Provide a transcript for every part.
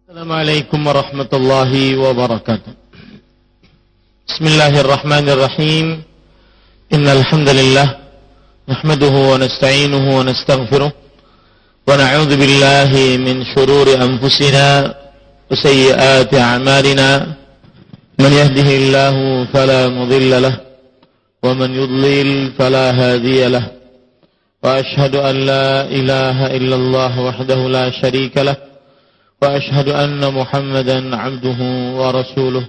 Assalamualaikum warahmatullahi wabarakatuh. Bismillahirrahmanirrahim. Innal hamdalillah nahmaduhu wa nasta'inuhu wa nastaghfiruh wa na'udzu billahi min shururi anfusina wa sayyiati a'malina. Man yahdihillahu fala mudilla lahu wa man yudlil fala hadiya lahu. Wa ashhadu an la ilaha illallah wahdahu la syarika lahu. وأشهد أن محمدا عبده ورسوله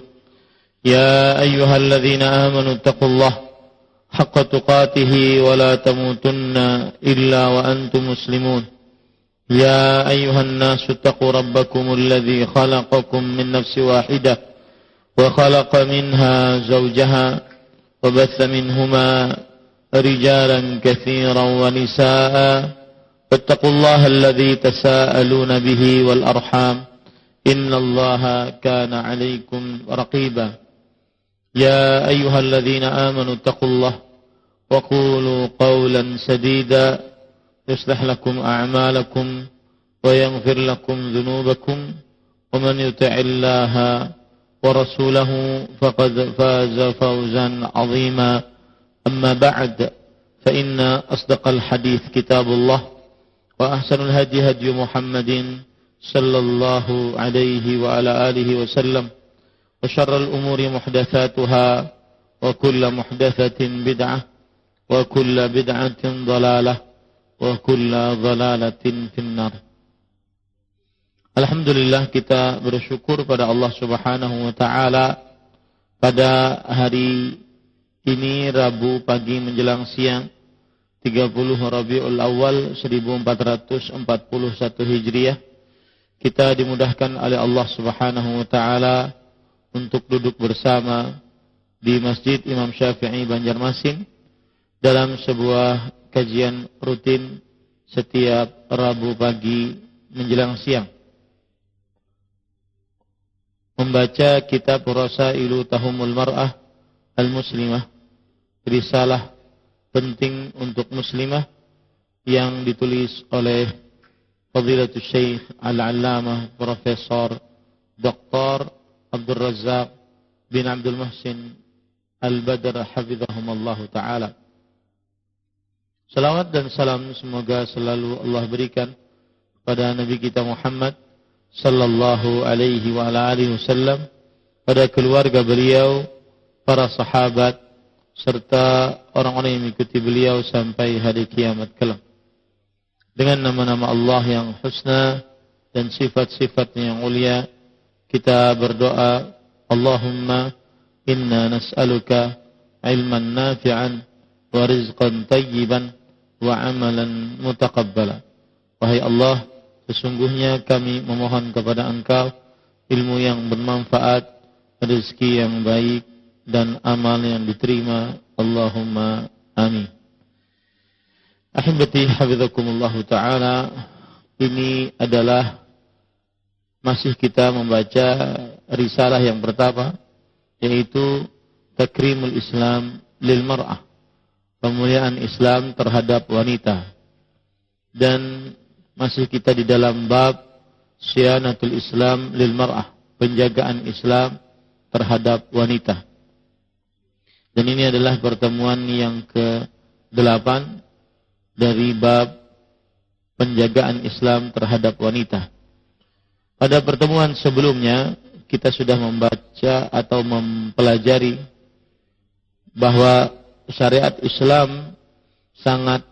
يا أيها الذين آمنوا اتقوا الله حق تقاته ولا تموتن إلا وأنتم مسلمون يا أيها الناس اتقوا ربكم الذي خلقكم من نفس واحدة وخلق منها زوجها وبث منهما رجالا كثيرا ونساء فاتقوا الله الذي تساءلون به والأرحام إن الله كان عليكم رقيبا يا أيها الذين آمنوا اتقوا الله وقولوا قولا سديدا يصلح لكم أعمالكم ويغفر لكم ذنوبكم ومن يطع الله ورسوله فقد فاز فوزا عظيما أما بعد فإن أصدق الحديث كتاب الله وأحسن الهدي هدي محمد صلى الله عليه وعلى آله وسلم وشر الأمور محدثاتها وكل محدثة بدعة وكل بدعة ضلالة وكل ضلالة في النار. Alhamdulillah, kita bersyukur pada Allah Subhanahu wa taala pada hari ini Rabu pagi menjelang siang 30 Rabiul Awal 1441 Hijriah, kita dimudahkan oleh Allah Subhanahu wa taala untuk duduk bersama di Masjid Imam Syafi'i Banjarmasin dalam sebuah kajian rutin setiap Rabu pagi menjelang siang, membaca kitab Rasailu Tahumul Mar'ah Al-Muslimah, risalah penting untuk muslimah yang ditulis oleh Fadilatul Syekh Al-Allamah Profesor Dr. Abdul Razak bin Abdul Muhsin Al-Badr Hafizahumullah Ta'ala. Salawat dan salam semoga selalu Allah berikan pada Nabi kita Muhammad sallallahu alaihi wa ala alihi wasallam, pada keluarga beliau, para sahabat, serta orang-orang yang mengikuti beliau sampai hari kiamat kelak. Dengan nama-nama Allah yang husna dan sifat-sifatnya yang mulia, kita berdoa, Allahumma inna nas'aluka ilman nafi'an wa rizqan tayyiban wa amalan mutaqabbala. Wahai Allah, sesungguhnya kami memohon kepada Engkau ilmu yang bermanfaat, rezeki yang baik, dan amal yang diterima. Allahumma amin. Ahibati hafizakumullah ta'ala, ini adalah masih kita membaca risalah yang pertama, yaitu Takrimul Islam lil Mar'ah, pemuliaan Islam terhadap wanita. Dan masih kita di dalam bab Syanatul Islam lil Mar'ah, penjagaan Islam terhadap wanita. Dan ini adalah pertemuan yang ke-8 dari bab penjagaan Islam terhadap wanita. Pada pertemuan sebelumnya kita sudah membaca atau mempelajari bahwa syariat Islam sangat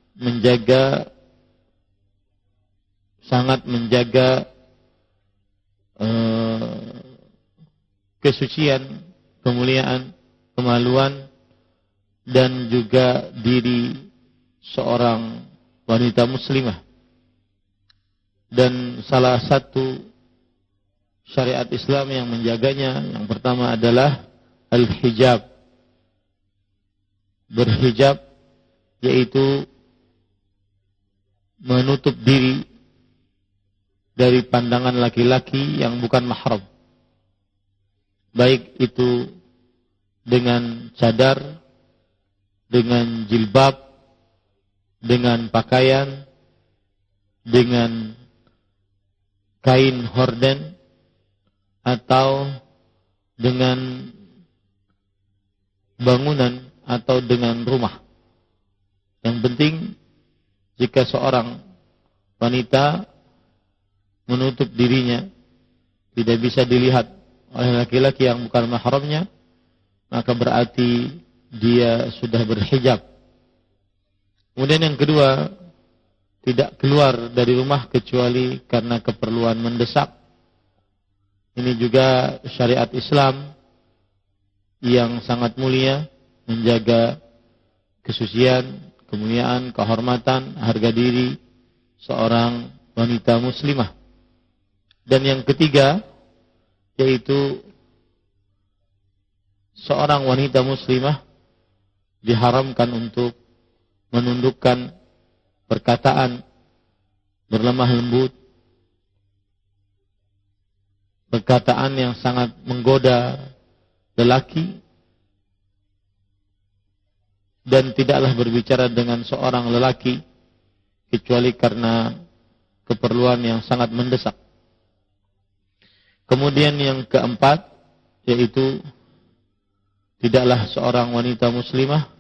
menjaga kesucian, kemuliaan, kemaluan, dan juga diri seorang wanita muslimah. Dan salah satu syariat Islam yang menjaganya, yang pertama adalah al-hijab. Berhijab yaitu menutup diri dari pandangan laki-laki yang bukan mahram, baik itu dengan cadar, dengan jilbab, dengan pakaian, dengan kain horden, atau dengan bangunan atau dengan rumah. Yang penting jika seorang wanita menutup dirinya, tidak bisa dilihat oleh laki-laki yang bukan mahramnya, maka berarti dia sudah berhijab. Kemudian yang kedua, tidak keluar dari rumah kecuali karena keperluan mendesak. Ini juga syariat Islam yang sangat mulia, menjaga kesucian, kemuliaan, kehormatan, harga diri seorang wanita muslimah. Dan yang ketiga, yaitu seorang wanita muslimah diharamkan untuk menundukkan perkataan berlemah lembut, perkataan yang sangat menggoda lelaki, dan tidaklah berbicara dengan seorang lelaki kecuali karena keperluan yang sangat mendesak. Kemudian yang keempat, yaitu tidaklah seorang wanita muslimah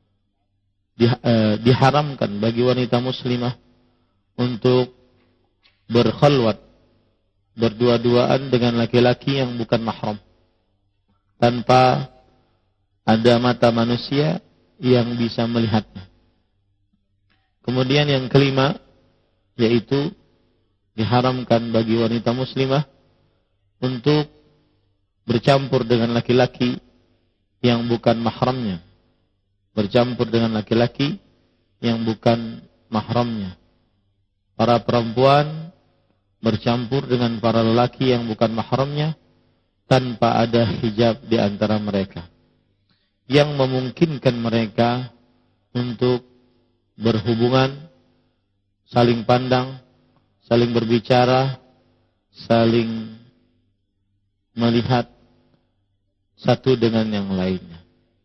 diharamkan bagi wanita muslimah untuk berkhalwat, berdua-duaan dengan laki-laki yang bukan mahram, tanpa ada mata manusia yang bisa melihatnya. Kemudian yang kelima, yaitu diharamkan bagi wanita muslimah untuk bercampur dengan laki-laki yang bukan mahramnya. Bercampur dengan laki-laki yang bukan mahramnya. Para perempuan bercampur dengan para lelaki yang bukan mahramnya tanpa ada hijab di antara mereka, yang memungkinkan mereka untuk berhubungan, saling pandang, saling berbicara, saling melihat satu dengan yang lainnya.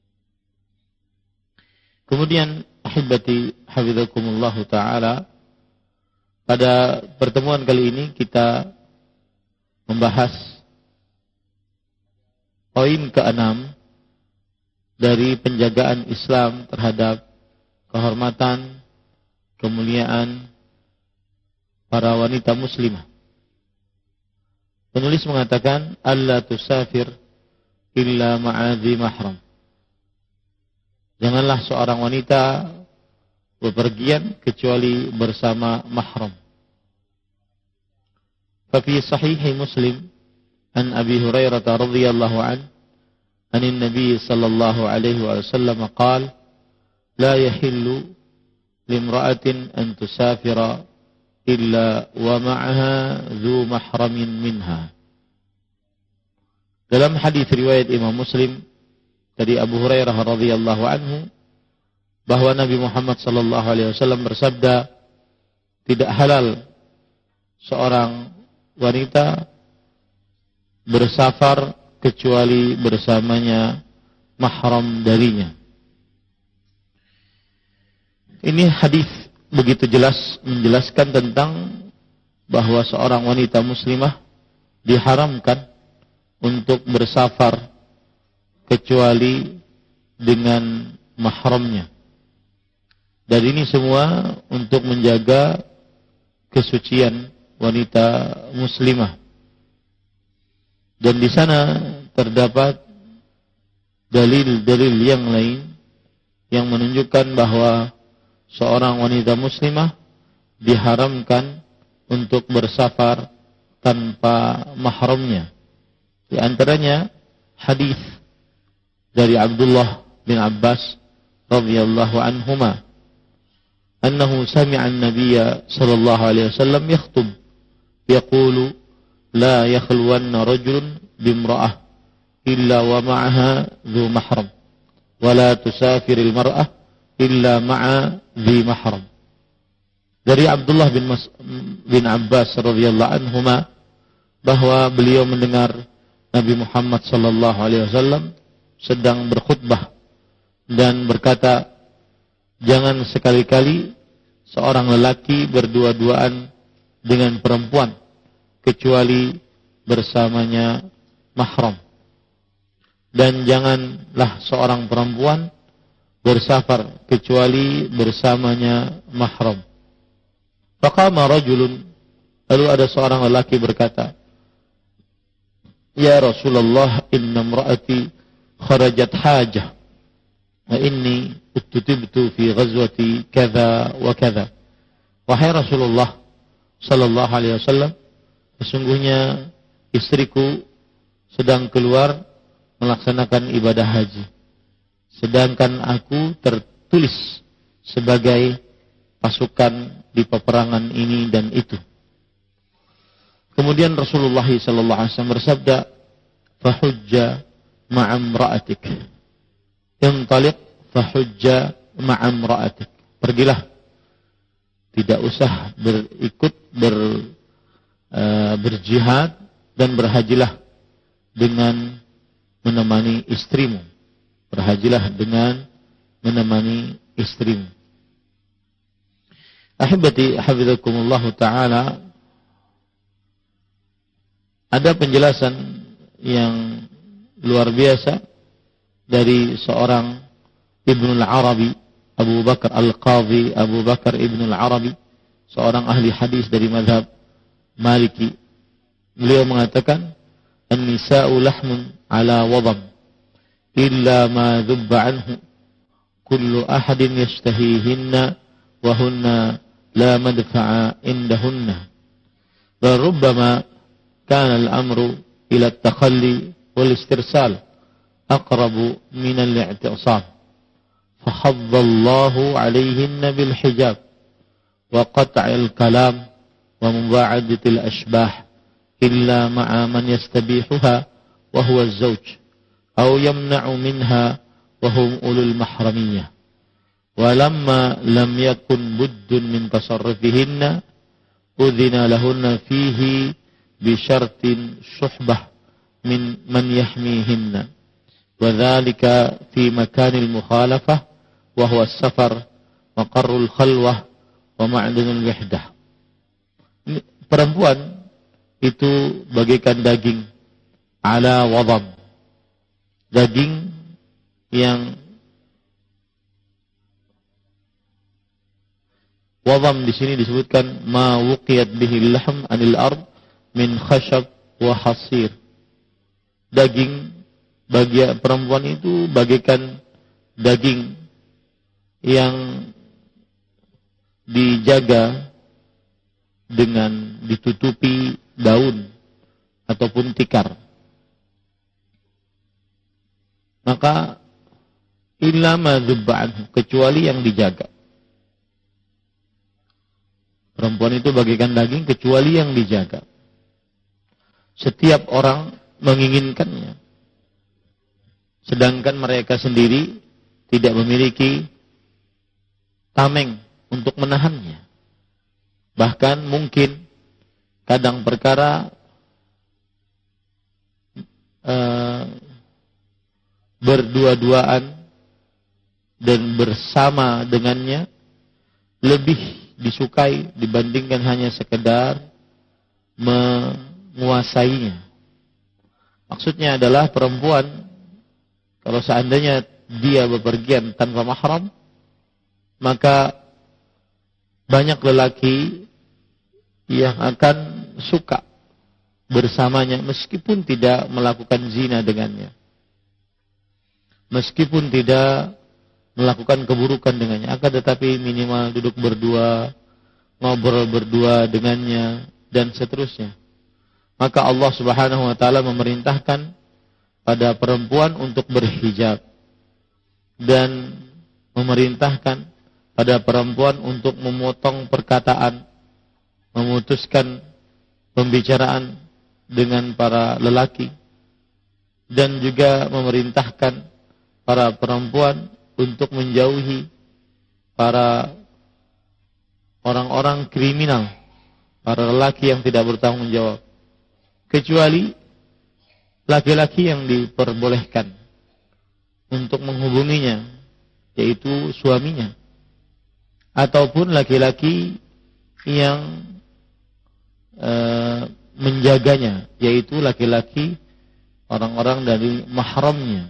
Kemudian ahibati hafizakumullah ta'ala, pada pertemuan kali ini kita membahas poin ke-6 dari penjagaan Islam terhadap kehormatan, kemuliaan para wanita muslimah. Penulis mengatakan, alla tusafir illa ma'adhi mahram. Janganlah seorang wanita bepergian kecuali bersama mahram. Fafi sahihi Muslim an Abi Hurairah radhiyallahu an Nabi sallallahu alaihi wasallam qala la yahillu limra'atin an tusafira illa wa ma'aha dhu mahramin minha. Dalam hadis riwayat Imam Muslim dari Abu Hurairah radhiyallahu anhu, bahwa Nabi Muhammad sallallahu alaihi wasallam bersabda, tidak halal seorang wanita bersafar kecuali bersamanya mahram darinya. Ini hadis begitu jelas menjelaskan tentang bahwa seorang wanita muslimah diharamkan untuk bersafar kecuali dengan mahramnya. Dan ini semua untuk menjaga kesucian wanita muslimah. Dan di sana terdapat dalil-dalil yang lain yang menunjukkan bahwa seorang wanita muslimah diharamkan untuk bersafar tanpa mahramnya. Di antaranya hadis dari Abdullah bin Abbas radhiyallahu anhuma, annahu sami'a an-nabiyya sallallahu alaihi wasallam yakhutub yaqulu la yakhluwanna rajulun bimra'ah illa wa ma'aha dhu mahram wa la tusafiril mar'ah illa ma'a dhi mahram. Dari Abdullah bin Abbas radhiyallahu anhuma, bahwa beliau mendengar Nabi Muhammad sallallahu alaihi wasallam sedang berkhutbah dan berkata, jangan sekali-kali seorang lelaki berdua-duaan dengan perempuan kecuali bersamanya mahram. Dan janganlah seorang perempuan bersafar kecuali bersamanya mahram. Faqama rajulun, lalu ada seorang lelaki berkata, "Ya Rasulullah, inna imra'ati kharajat hajah wa inni uttutibtu fi ghazwati kadza wa kadza." Wahai Rasulullah sallallahu alaihi wasallam, sesungguhnya istriku sedang keluar melaksanakan ibadah haji, sedangkan aku tertulis sebagai pasukan di peperangan ini dan itu. Kemudian Rasulullah sallallahu alaihi wasallam bersabda, "Fahujja ma'amra'atik." Intaliq fahujja ma'amra'atik. Pergilah. Tidak usah berjihad dan berhajilah dengan menemani istrimu. Berhajilah dengan menemani istrimu. Ahibati hafizakumullah ta'ala, ada penjelasan yang luar biasa dari seorang Ibnul Arabi, Abu Bakar Al-Qadhi Abu Bakar Ibnul Arabi, seorang ahli hadis dari mazhab Maliki. Beliau mengatakan, "An-nisa'u lahmun ala wadam illa ma dhubba anhu kullu ahadin yashtahihinna wa hunna la madfa'a indahunna wa rubbama kana al-amru ila at-takhalli wal istirsal aqrabu min al-i'tisam فحض الله عليهن بالحجاب وقطع الكلام ومباعدة الأشباح إلا مع من يستبيحها وهو الزوج أو يمنع منها وهم أولو المحرمية ولما لم يكن بد من تصرفهن أذن لهن فيه بشرط صحبة من يحميهن وذلك في مكان المخالفة وهو السفر مقر الخلوة ومعدن الوحدة." Perempuan itu bagaikan daging ala wadam, daging yang wadam di sini disebutkan ma wuqiyat bihi lahm anil ard min khashab wa hasir. Daging bagi perempuan itu bagaikan daging yang dijaga dengan ditutupi daun ataupun tikar. Maka illa ma dhubba anhu, kecuali yang dijaga. Perempuan itu bagaikan daging kecuali yang dijaga. Setiap orang menginginkannya, sedangkan mereka sendiri tidak memiliki tameng untuk menahannya. Bahkan mungkin kadang perkara berdua-duaan dan bersama dengannya lebih disukai dibandingkan hanya sekedar menguasainya. Maksudnya adalah perempuan, kalau seandainya dia bepergian tanpa mahram, maka banyak lelaki yang akan suka bersamanya meskipun tidak melakukan zina dengannya, meskipun tidak melakukan keburukan dengannya, akan tetapi minimal duduk berdua, ngobrol berdua dengannya, dan seterusnya. Maka Allah Subhanahu wa ta'ala memerintahkan pada perempuan untuk berhijab dan memerintahkan pada perempuan untuk memotong perkataan, memutuskan pembicaraan dengan para lelaki, dan juga memerintahkan para perempuan untuk menjauhi para orang-orang kriminal, para lelaki yang tidak bertanggung jawab, kecuali laki-laki yang diperbolehkan untuk menghubunginya, yaitu suaminya, ataupun laki-laki yang menjaganya, yaitu laki-laki, orang-orang dari mahramnya.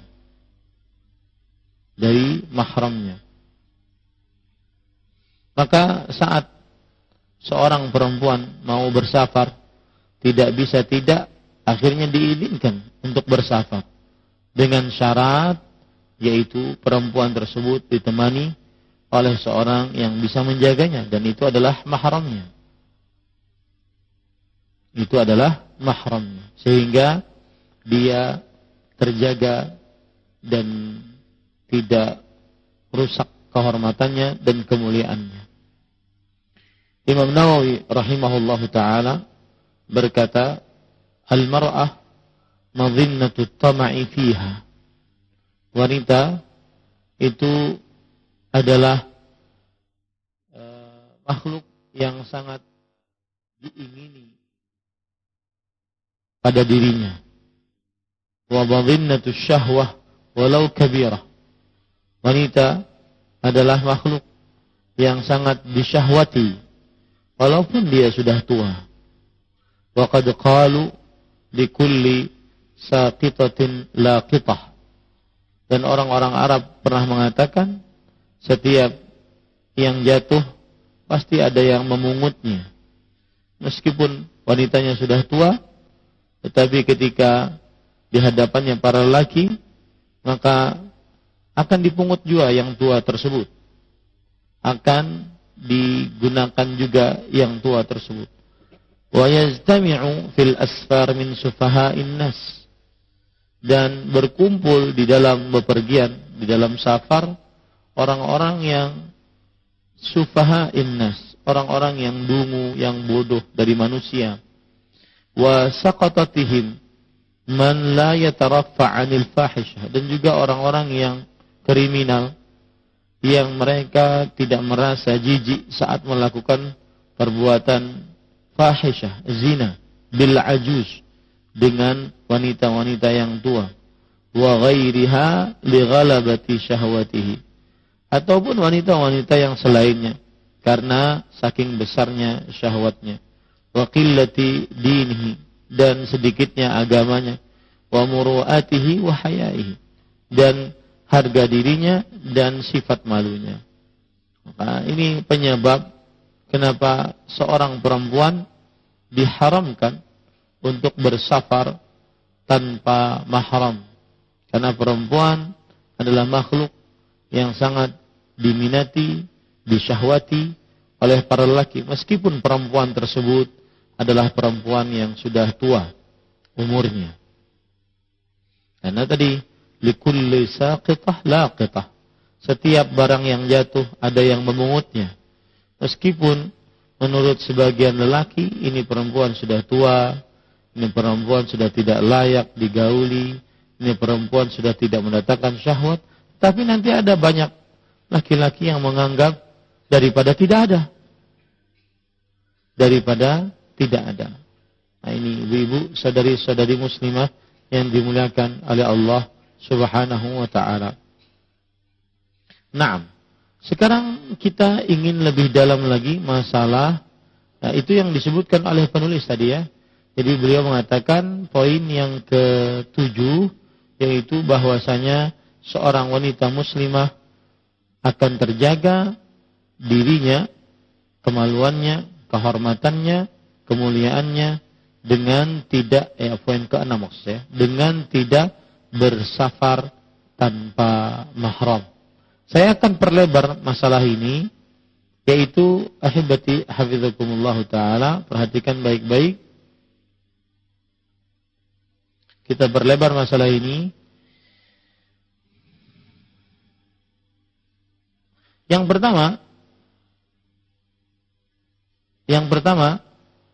Dari mahramnya. Maka saat seorang perempuan mau bersafar, tidak bisa tidak, akhirnya diizinkan untuk bersafar. Dengan syarat, yaitu perempuan tersebut ditemani oleh seorang yang bisa menjaganya, dan itu adalah mahramnya. Itu adalah mahramnya. Sehingga dia terjaga dan tidak rusak kehormatannya dan kemuliaannya. Imam Nawawi rahimahullahu ta'ala berkata, al-mar'ah madhinnatu tama'i fiha. Wanita itu adalah makhluk yang sangat diingini pada dirinya. Wa madhinnatu syahwah walau kabirah. Wanita adalah makhluk yang sangat disyahwati walaupun dia sudah tua. Wa qad qalu likulli saqitatin laqitah. Dan orang-orang Arab pernah mengatakan, setiap yang jatuh pasti ada yang memungutnya. Meskipun wanitanya sudah tua, tetapi ketika di hadapannya para lelaki, maka akan dipungut juga yang tua tersebut. Akan digunakan juga yang tua tersebut. Wa yajtami'u fil asfar min sufaha'in nas. Dan berkumpul di dalam bepergian, di dalam safar, orang-orang yang sufaha'in nas, orang-orang yang dungu, yang bodoh dari manusia. Wa saqatatihim man la yataraffa 'anil fahisyah. Dan juga orang-orang yang kriminal, yang mereka tidak merasa jijik saat melakukan perbuatan fahisyah, zina, bil ajuz, dengan wanita-wanita yang tua, wa ghairiha li ghalabati syahwatihi, ataupun wanita-wanita yang selainnya karena saking besarnya syahwatnya, wa qillati dinihi, dan sedikitnya agamanya, wa muru'atihi wa hayaihi, dan harga dirinya dan sifat malunya. Maka ini penyebab kenapa seorang perempuan diharamkan untuk bersafar tanpa mahram. Karena perempuan adalah makhluk yang sangat diminati, disyahwati oleh para lelaki. Meskipun perempuan tersebut adalah perempuan yang sudah tua umurnya. Karena tadi, likulli saqitah laqitah. Setiap barang yang jatuh ada yang memungutnya. Meskipun menurut sebagian lelaki, ini perempuan sudah tua, ini perempuan sudah tidak layak digauli, ini perempuan sudah tidak mendatangkan syahwat, tapi nanti ada banyak laki-laki yang menganggap daripada tidak ada. Daripada tidak ada. Nah ini ibu-ibu, saudari-saudari muslimah yang dimuliakan oleh Allah Subhanahu wa ta'ala. Naam. Sekarang kita ingin lebih dalam lagi masalah, nah itu yang disebutkan oleh penulis tadi ya. Jadi beliau mengatakan poin yang ke-7, yaitu bahwasanya seorang wanita muslimah akan terjaga dirinya, kemaluannya, kehormatannya, kemuliaannya dengan tidak, poin ke-6 maksudnya, dengan tidak bersafar tanpa mahram. Saya akan perlebar masalah ini, yaitu ahibati hafizakumullah ta'ala, perhatikan baik-baik. Kita perlebar masalah ini. Yang pertama,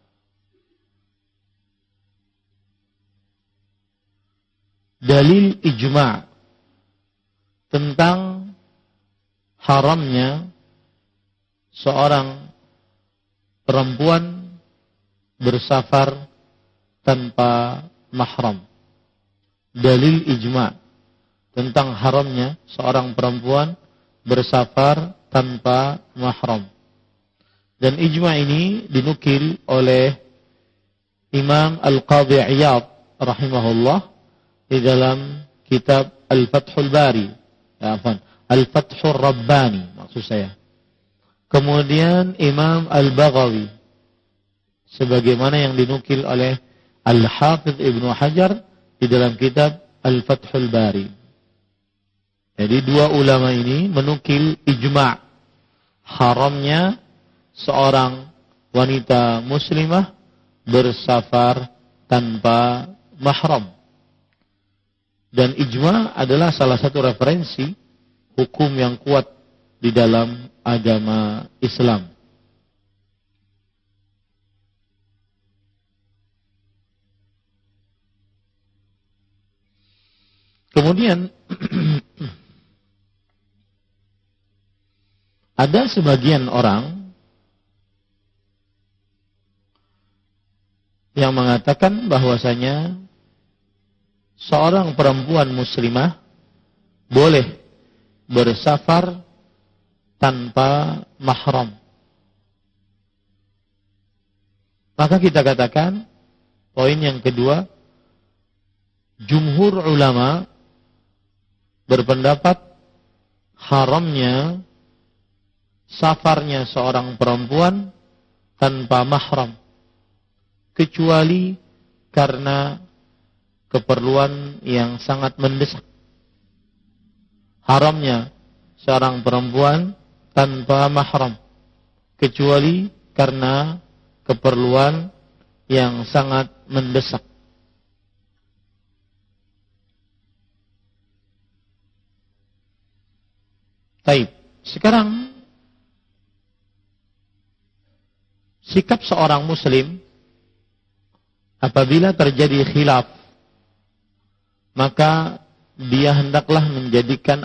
dalil ijma' tentang haramnya seorang perempuan bersafar tanpa mahram. Dalil ijma' tentang haramnya seorang perempuan bersafar tanpa mahram. Dan ijma' ini dinukil oleh Imam Al-Qadhi Iyad rahimahullah di dalam kitab Al-Fathul Bari, Al-Fathul Rabbani maksud saya. Kemudian Imam Al-Baghawi sebagaimana yang dinukil oleh Al-Hafidh Ibnu Hajar di dalam kitab Al-Fathul Bari. Jadi dua ulama ini menukil ijma' haramnya seorang wanita muslimah bersafar tanpa mahram. Dan ijma' adalah salah satu referensi hukum yang kuat di dalam agama Islam. Kemudian ada sebagian orang yang mengatakan bahwasanya seorang perempuan muslimah boleh bersafar tanpa mahram. Maka kita katakan poin yang kedua, jumhur ulama berpendapat haramnya safarnya seorang perempuan tanpa mahram kecuali karena keperluan yang sangat mendesak. Haramnya seorang perempuan tanpa mahram kecuali karena keperluan yang sangat mendesak. Baik, sekarang sikap seorang muslim apabila terjadi khilaf, maka dia hendaklah menjadikan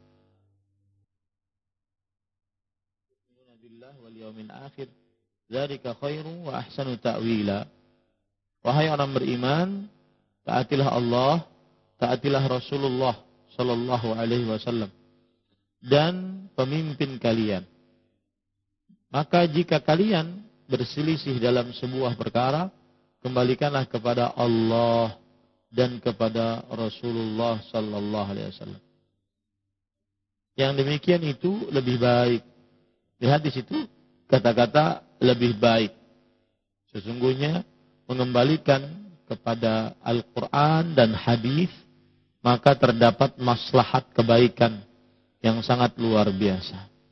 akhir dzalika khairu wa ahsanu ta'wila. Wahai orang beriman, taatilah Allah, taatilah Rasulullah sallallahu alaihi wasallam dan pemimpin kalian. Maka jika kalian berselisih dalam sebuah perkara, kembalikanlah kepada Allah dan kepada Rasulullah sallallahu alaihi wasallam. Yang demikian itu lebih baik. Lihat di situ kata-kata lebih baik. Sesungguhnya mengembalikan kepada Al-Quran dan hadis, maka terdapat maslahat kebaikan yang sangat luar biasa.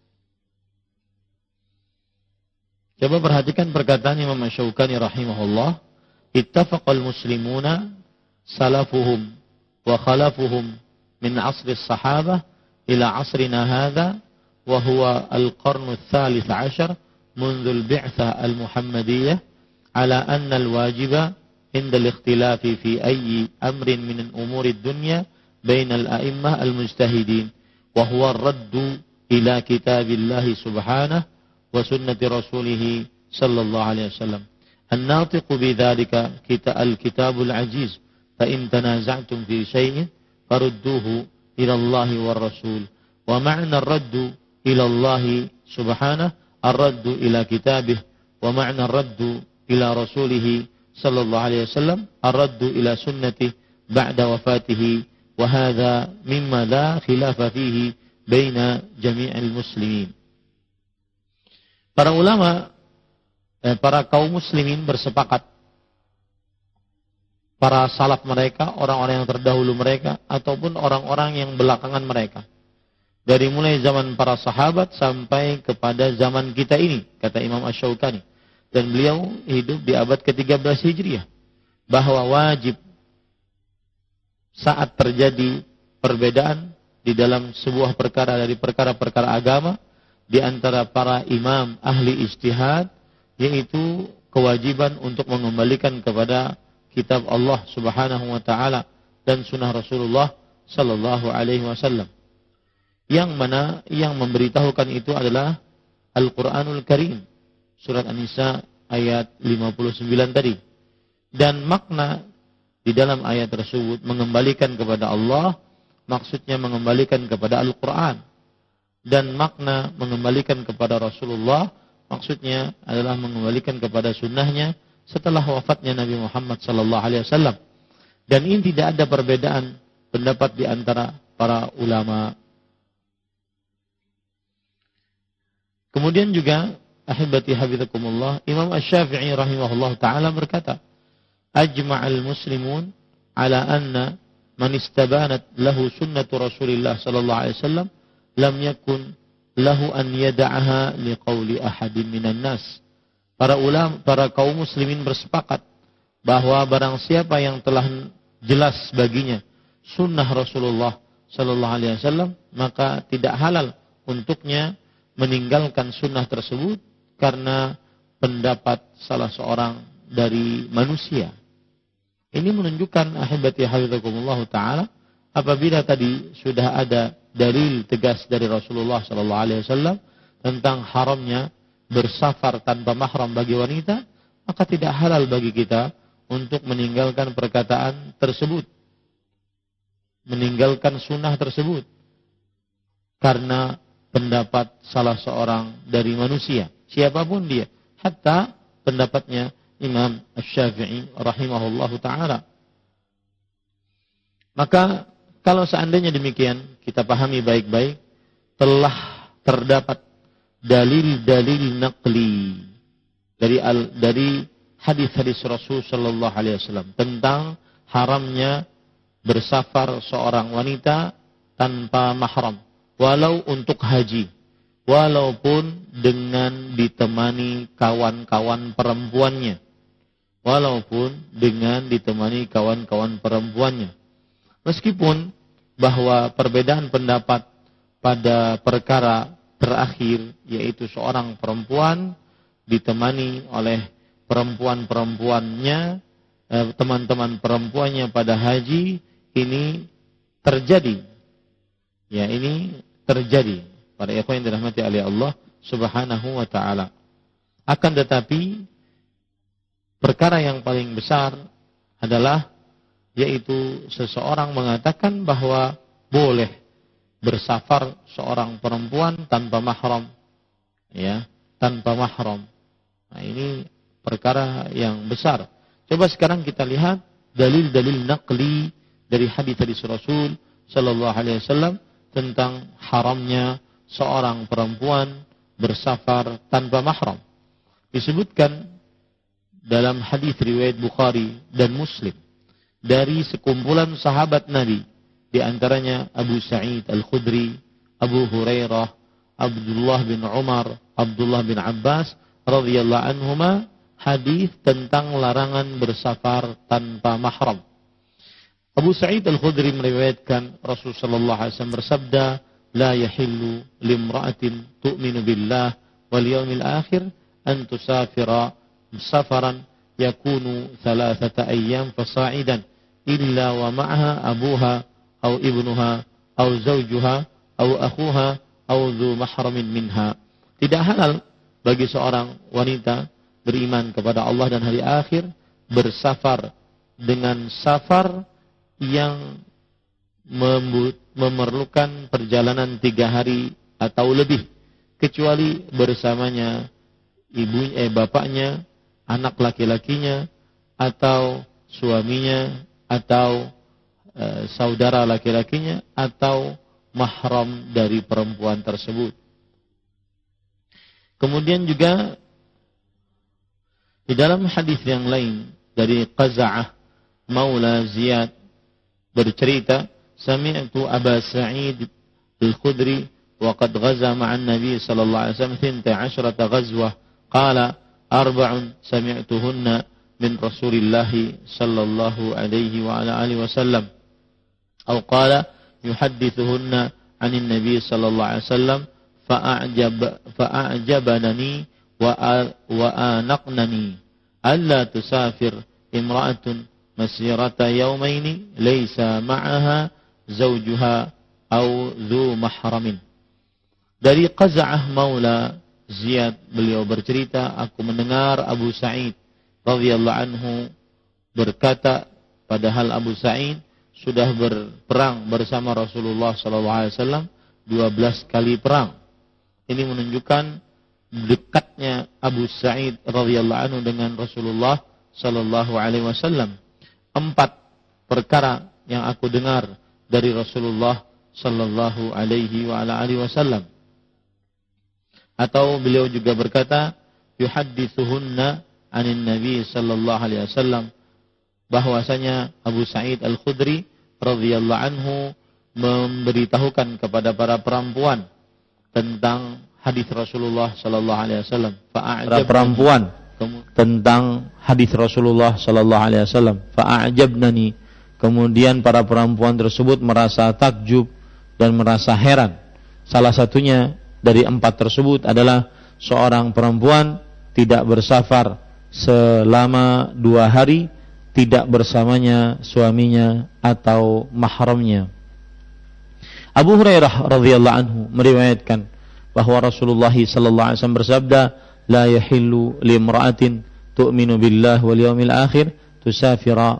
Coba perhatikan perkataan Imam Asy-Syaukani rahimahullah, ittafaqal muslimuna salafuhum wa khalafuhum min asri as-sahabah ila asrina hadha wa huwa al-qarn ats-tsalits 'ashar منذ البعثة المحمدية على أن الواجب عند الاختلاف في أي أمر من أمور الدنيا بين الأئمة المجتهدين وهو الرد إلى كتاب الله سبحانه وسنة رسوله صلى الله عليه وسلم الناطق بذلك الكتاب العزيز فإن تنازعتم في شيء فردوه إلى الله والرسول ومعنى الرد إلى الله سبحانه الرد إلى كتابه ومعنى الرد إلى رسوله صلى الله عليه وسلم الرد إلى سنته بعد وفاته وهذا مما لا خلاف فيه بين جميع المسلمين. Para ulama, para kaum muslimin bersepakat, para salaf mereka, orang-orang yang terdahulu mereka, ataupun orang-orang yang belakangan mereka, dari mulai zaman para sahabat sampai kepada zaman kita ini, kata Imam Asy-Syaukani. Dan beliau hidup di abad ke-13 Hijriah. Bahwa wajib saat terjadi perbedaan di dalam sebuah perkara dari perkara-perkara agama, di antara para imam ahli ijtihad, yaitu kewajiban untuk mengembalikan kepada kitab Allah Subhanahu wa taala dan sunnah Rasulullah sallallahu alaihi wasallam. Yang mana yang memberitahukan itu adalah Al-Quranul Karim, surat An-Nisa ayat 59 tadi. Dan makna di dalam ayat tersebut mengembalikan kepada Allah, maksudnya mengembalikan kepada Al-Quran. Dan makna mengembalikan kepada Rasulullah, maksudnya adalah mengembalikan kepada sunnahnya setelah wafatnya Nabi Muhammad sallallahu alaihi wasallam. Dan ini tidak ada perbedaan pendapat di antara para ulama. Kemudian juga ahibati hafizakumullah, Imam Asy-Syafi'i rahimahullah taala berkata, ajma'al muslimun ala anna man istabanat lahu sunnatu Rasulillah sallallahu alaihi wasallam lam yakun lahu an yada'aha liqauli ahadin minan nas. Para ulama, para kaum muslimin bersepakat bahwa barang siapa yang telah jelas baginya sunnah Rasulullah sallallahu alaihi wasallam, maka tidak halal untuknya meninggalkan sunnah tersebut karena pendapat salah seorang dari manusia. Ini menunjukkan ahibati hafizakumullah taala, apabila tadi sudah ada dalil tegas dari Rasulullah sallallahu alaihi wasallam tentang haramnya bersafar tanpa mahram bagi wanita, maka tidak halal bagi kita untuk meninggalkan perkataan tersebut, meninggalkan sunnah tersebut karena pendapat salah seorang dari manusia, siapapun dia, hatta pendapatnya Imam Asy-Syafi'i rahimahullahu ta'ala. Maka kalau seandainya demikian, kita pahami baik-baik, telah terdapat dalil-dalil naqli dari hadis-hadis Rasul sallallahu alaihi wasallam tentang haramnya bersafar seorang wanita tanpa mahram, walau untuk haji, walaupun dengan ditemani kawan-kawan perempuannya, meskipun bahwa perbedaan pendapat pada perkara terakhir, yaitu seorang perempuan ditemani oleh perempuan-perempuannya, teman-teman perempuannya pada haji, ini terjadi. Ya, ini terjadi para ikhwan yang dirahmati oleh Allah Subhanahu wa taala. Akan tetapi perkara yang paling besar adalah yaitu seseorang mengatakan bahwa boleh bersafar seorang perempuan tanpa mahram, ya, tanpa mahram. Nah, ini perkara yang besar. Coba sekarang kita lihat dalil-dalil naqli dari hadis-hadis Rasul sallallahu alaihi wasallam tentang haramnya seorang perempuan bersafar tanpa mahram. Disebutkan dalam hadis riwayat Bukhari dan Muslim dari sekumpulan sahabat Nabi, di antaranya Abu Sa'id Al-Khudri, Abu Hurairah, Abdullah bin Umar, Abdullah bin Abbas radhiyallahu anhuma, hadis tentang larangan bersafar tanpa mahram. Abu Sa'id Al-Khudri meriwayatkan Rasulullah sallallahu alaihi wasallam bersabda, "La yahillu limra'atin tu'minu billah wal yawmil akhir an tusafira safaran yakunu 3 ayyam fasa'idan illa wa ma'aha abuha aw ibnuha aw zawjuha aw akhuha aw dzu mahramin minha." Tidak halal bagi seorang wanita beriman kepada Allah dan hari akhir bersafar dengan safar yang memerlukan perjalanan 3 hari atau lebih, kecuali bersamanya bapaknya, anak laki-lakinya, atau suaminya, atau saudara laki-lakinya, atau mahram dari perempuan tersebut. Kemudian juga di dalam hadis yang lain dari Qaza'ah Maula Ziyad bercerita, sami'tu Aba Sa'id Al-Khudri wa qad ghaza ma'an Nabi sallallahu alaihi wasallam 12 ghazwah, qala arba'un sami'tuhunna min Rasulillah sallallahu alaihi wa ala alihi wasallam, atau qala yuhaddithuhunna 'anil Nabi sallallahu alaihi wasallam fa'ajabanani wa anaqnani alla tusafir imra'atun masirata yawmaini laysa ma'aha zawjuha aw dzu mahramin. Dari Qaza'ah Maula Ziyad, beliau bercerita, aku mendengar Abu Sa'id radhiyallahu anhu berkata, padahal Abu Sa'id sudah berperang bersama Rasulullah sallallahu alaihi wasallam 12 kali perang. Ini menunjukkan dekatnya Abu Sa'id radhiyallahu anhu dengan Rasulullah sallallahu alaihi wasallam. 4 perkara yang aku dengar dari Rasulullah sallallahu alaihi wa ala alihi wasallam. Atau beliau juga berkata, yuhaddithuhunna anin nabi sallallahu alaihi wasallam, bahwasanya Abu Sa'id Al-Khudri radhiyallahu anhu memberitahukan kepada para perempuan tentang hadis Rasulullah sallallahu alaihi wasallam. Para perempuan tentang hadis Rasulullah sallallahu alaihi wasallam. Fa'ajabnani. Kemudian para perempuan tersebut merasa takjub dan merasa heran. Salah satunya dari 4 tersebut adalah seorang perempuan tidak bersafar selama 2 hari, tidak bersamanya suaminya atau mahramnya. Abu Hurairah radhiyallahu anhu meriwayatkan bahwa Rasulullah sallallahu alaihi wasallam bersabda, la yahillu limra'atin tu'minu billahi wal yawmil akhir tusafira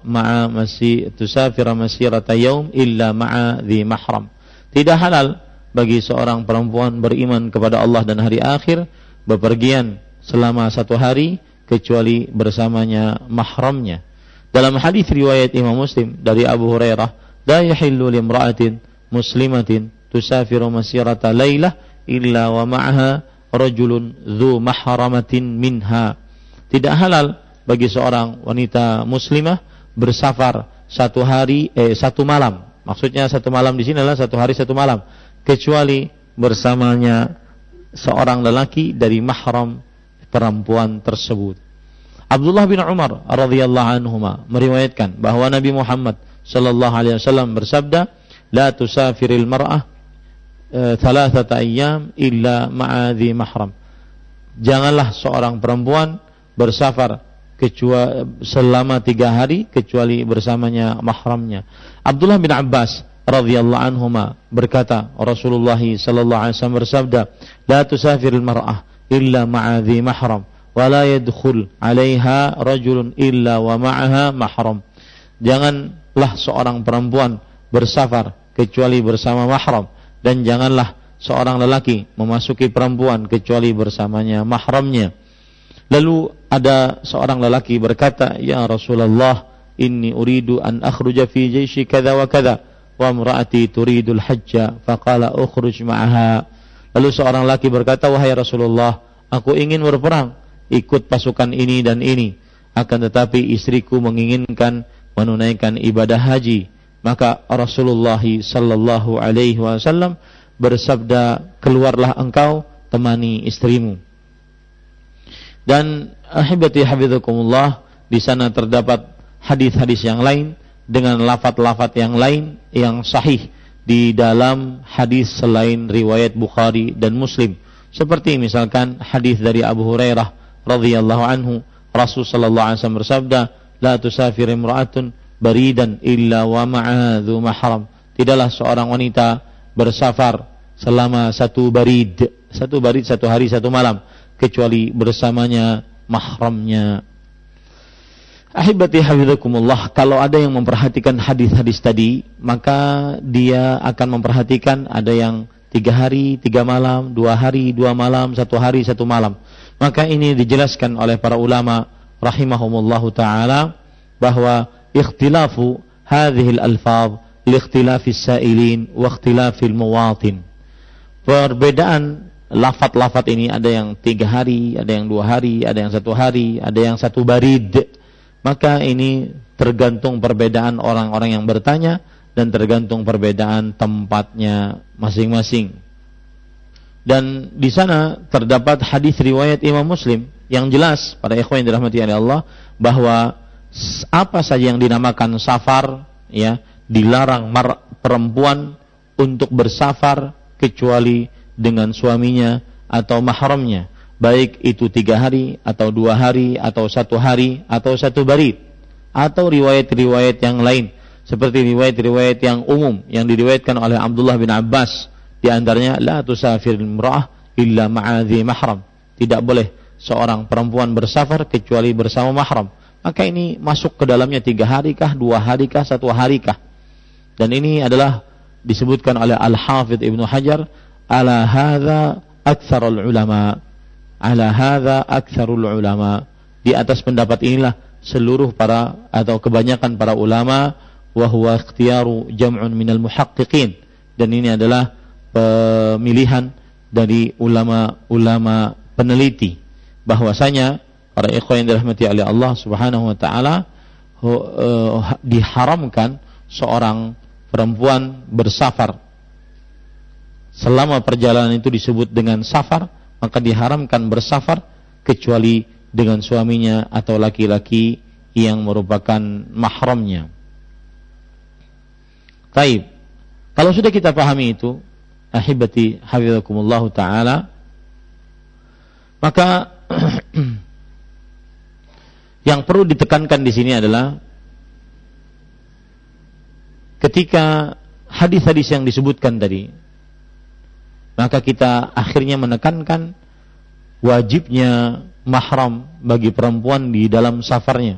masirata yaum illa ma'a dhi mahram. Tidak halal bagi seorang perempuan beriman kepada Allah dan hari akhir bepergian selama 1 hari kecuali bersamanya mahramnya. Dalam hadis riwayat Imam Muslim dari Abu Hurairah, la yahillu limra'atin muslimatin tusafiru masirata lailah illa wa ma'aha rajulun dzu mahramatin minha. Tidak halal bagi seorang wanita muslimah bersafar 1 malam. Maksudnya 1 malam di sini adalah 1 hari 1 malam, kecuali bersamanya seorang lelaki dari mahram perempuan tersebut. Abdullah bin Umar radhiyallahu anhuma meriwayatkan bahwa Nabi Muhammad sallallahu alaihi wasallam bersabda, la tusafiril mar'ah 3 ayyam illa ma'a dhi mahram. Janganlah seorang perempuan bersafar selama 3 hari kecuali bersamanya mahramnya. Abdullah bin Abbas radhiyallahu anhuma berkata, Rasulullah sallallahu alaihi wasallam bersabda, la tusafiril mar'ah illa ma'a dhi mahram wa la yadkhul 'alaiha rajulun illa wa ma'aha mahram. Janganlah seorang perempuan bersafar kecuali bersama mahram, dan janganlah seorang lelaki memasuki perempuan kecuali bersamanya mahramnya. Lalu ada seorang lelaki berkata, ya Rasulullah, inni uridu an akhruja fi jaishi kadza wa kadza wa imraati turidul hajja faqala ukhruj ma'aha. Lalu seorang lelaki berkata, wahai Rasulullah, aku ingin berperang ikut pasukan ini dan ini, akan tetapi istriku menginginkan menunaikan ibadah haji. Maka Rasulullah sallallahu alaihi wasallam bersabda, keluarlah engkau temani istrimu. Dan ahibati hafizakumullah, di sana terdapat hadis-hadis yang lain dengan lafaz-lafaz yang lain yang sahih di dalam hadis selain riwayat Bukhari dan Muslim. Seperti misalkan hadis dari Abu Hurairah radhiyallahu anhu, Rasul sallallahu alaihi wasallam bersabda, la tusafir imra'atun baridan illa wa ma'a dzu mahram. Tidaklah seorang wanita bersafar selama 1 barid 1 hari 1 malam kecuali bersamanya mahramnya. Ahibati hafizakumullah, kalau ada yang memperhatikan hadis-hadis tadi, maka dia akan memperhatikan ada yang 3 hari 3 malam, 2 hari 2 malam, 1 hari 1 malam. Maka ini dijelaskan oleh para ulama rahimahumullahu ta'ala bahwa ikhtilafu hadhil alfaz li ikhtilafis sa'ilin wa ikhtilafil muwatin. Perbedaan lafaz-lafaz ini ada yang 3 hari, ada yang 2 hari, ada yang 1 hari, ada yang 1 barid. Maka ini tergantung perbedaan orang-orang yang bertanya dan tergantung perbedaan tempatnya masing-masing. Dan di sana terdapat hadis riwayat Imam Muslim yang jelas pada ikhwan yang dirahmati oleh Allah bahwa apa saja yang dinamakan safar, ya, dilarang perempuan untuk bersafar kecuali dengan suaminya atau mahramnya, baik itu 3 hari atau 2 hari atau 1 hari atau 1 barid, atau riwayat-riwayat yang lain seperti riwayat-riwayat yang umum yang diriwayatkan oleh Abdullah bin Abbas, di antaranya la tusafir imra'ah illa ma'a dhi mahram. Tidak boleh seorang perempuan bersafar kecuali bersama mahram. Maka ini masuk ke dalamnya 3 hari kah, 2 hari kah, 1 hari kah. Dan ini adalah disebutkan oleh Al-Hafidh Ibnu Hajar, ala hadza aktsarul ulama. Ala hadza aktsarul ulama. Di atas pendapat inilah seluruh para atau kebanyakan para ulama, wa huwa ikhtiyaru jam'un minal muhaqqiqin, dan ini adalah pemilihan dari ulama-ulama peneliti, bahwasanya para ikhwan yang dirahmati oleh Allah Subhanahu wa taala diharamkan seorang perempuan bersafar. Selama perjalanan itu disebut dengan safar, maka diharamkan bersafar kecuali dengan suaminya atau laki-laki yang merupakan mahramnya. Taib. Kalau sudah kita pahami itu, ahibati hafizakumullah taala, maka yang perlu ditekankan di sini adalah ketika hadis-hadis yang disebutkan tadi, maka kita akhirnya menekankan wajibnya mahram bagi perempuan di dalam safarnya.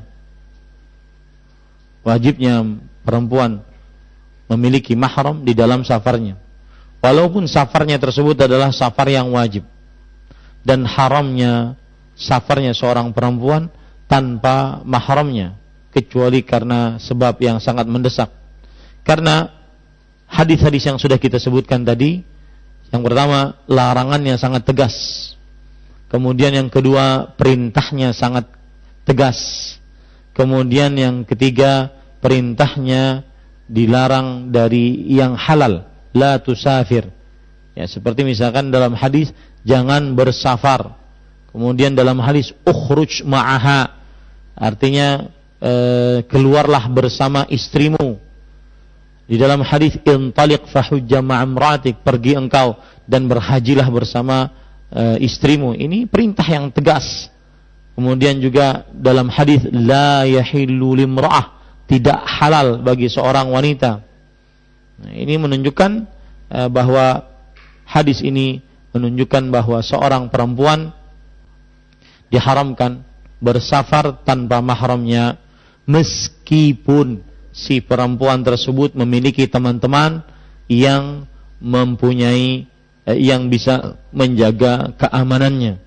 Wajibnya perempuan memiliki mahram di dalam safarnya, walaupun safarnya tersebut adalah safar yang wajib, dan haramnya safarnya seorang perempuan tanpa mahramnya kecuali karena sebab yang sangat mendesak. Karena hadis-hadis yang sudah kita sebutkan tadi, yang pertama larangannya sangat tegas, kemudian yang kedua perintahnya sangat tegas, kemudian yang ketiga perintahnya dilarang dari yang halal, la tusafir. Ya, seperti misalkan dalam hadis jangan bersafar. Kemudian dalam hadis ukhruj ma'aha, artinya keluarlah bersama istrimu. Di dalam hadis intaliq fahujja ma'amratik, pergi engkau dan berhajilah bersama istrimu. Ini perintah yang tegas. Kemudian juga dalam hadis la yahillu limra'ah, tidak halal bagi seorang wanita. Nah, ini menunjukkan bahwa hadis ini menunjukkan bahwa seorang perempuan diharamkan bersafar tanpa mahramnya, meskipun si perempuan tersebut memiliki teman-teman yang mempunyai yang bisa menjaga keamanannya,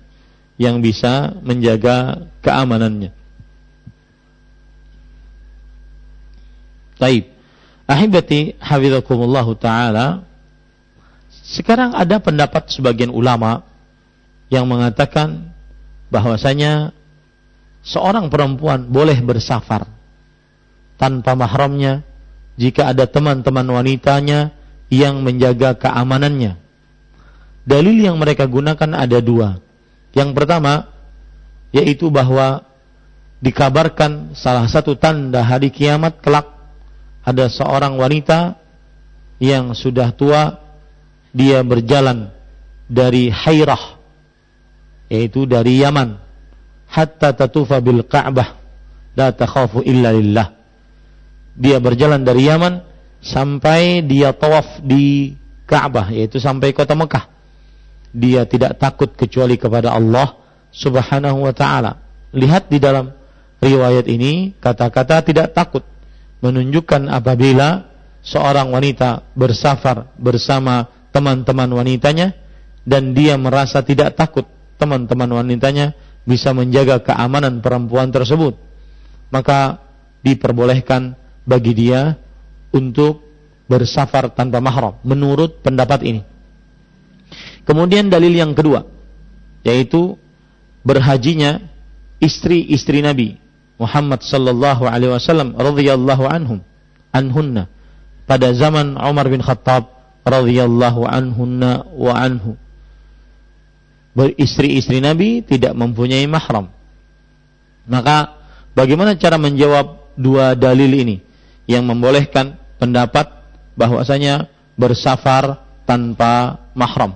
Taib. Ahibati hafizakumullah taala. Sekarang ada pendapat sebagian ulama yang mengatakan bahwasanya seorang perempuan boleh bersafar tanpa mahramnya jika ada teman-teman wanitanya yang menjaga keamanannya. Dalil yang mereka gunakan ada dua. Yang pertama, yaitu bahwa dikabarkan salah satu tanda hari kiamat kelak ada seorang wanita yang sudah tua, dia berjalan dari Hairah, yaitu dari Yaman, hatta tatufa bil Ka'bah la takhafu illa lillah. Dia berjalan dari Yaman sampai dia tawaf di Ka'bah, yaitu sampai kota Mekah. Dia tidak takut kecuali kepada Allah Subhanahu wa ta'ala. Lihat di dalam riwayat ini kata-kata tidak takut menunjukkan apabila seorang wanita bersafar bersama teman-teman wanitanya dan dia merasa tidak takut teman-teman wanitanya bisa menjaga keamanan perempuan tersebut, maka diperbolehkan bagi dia untuk bersafar tanpa mahram menurut pendapat ini. Kemudian dalil yang kedua, yaitu berhajinya istri-istri Nabi Muhammad sallallahu alaihi wasallam radhiyallahu anhunna pada zaman Umar bin Khattab radhiyallahu anhunna wa anhu. Istri-istri Nabi tidak mempunyai mahram. Maka bagaimana cara menjawab dua dalil ini yang membolehkan pendapat bahwasanya bersafar tanpa mahram?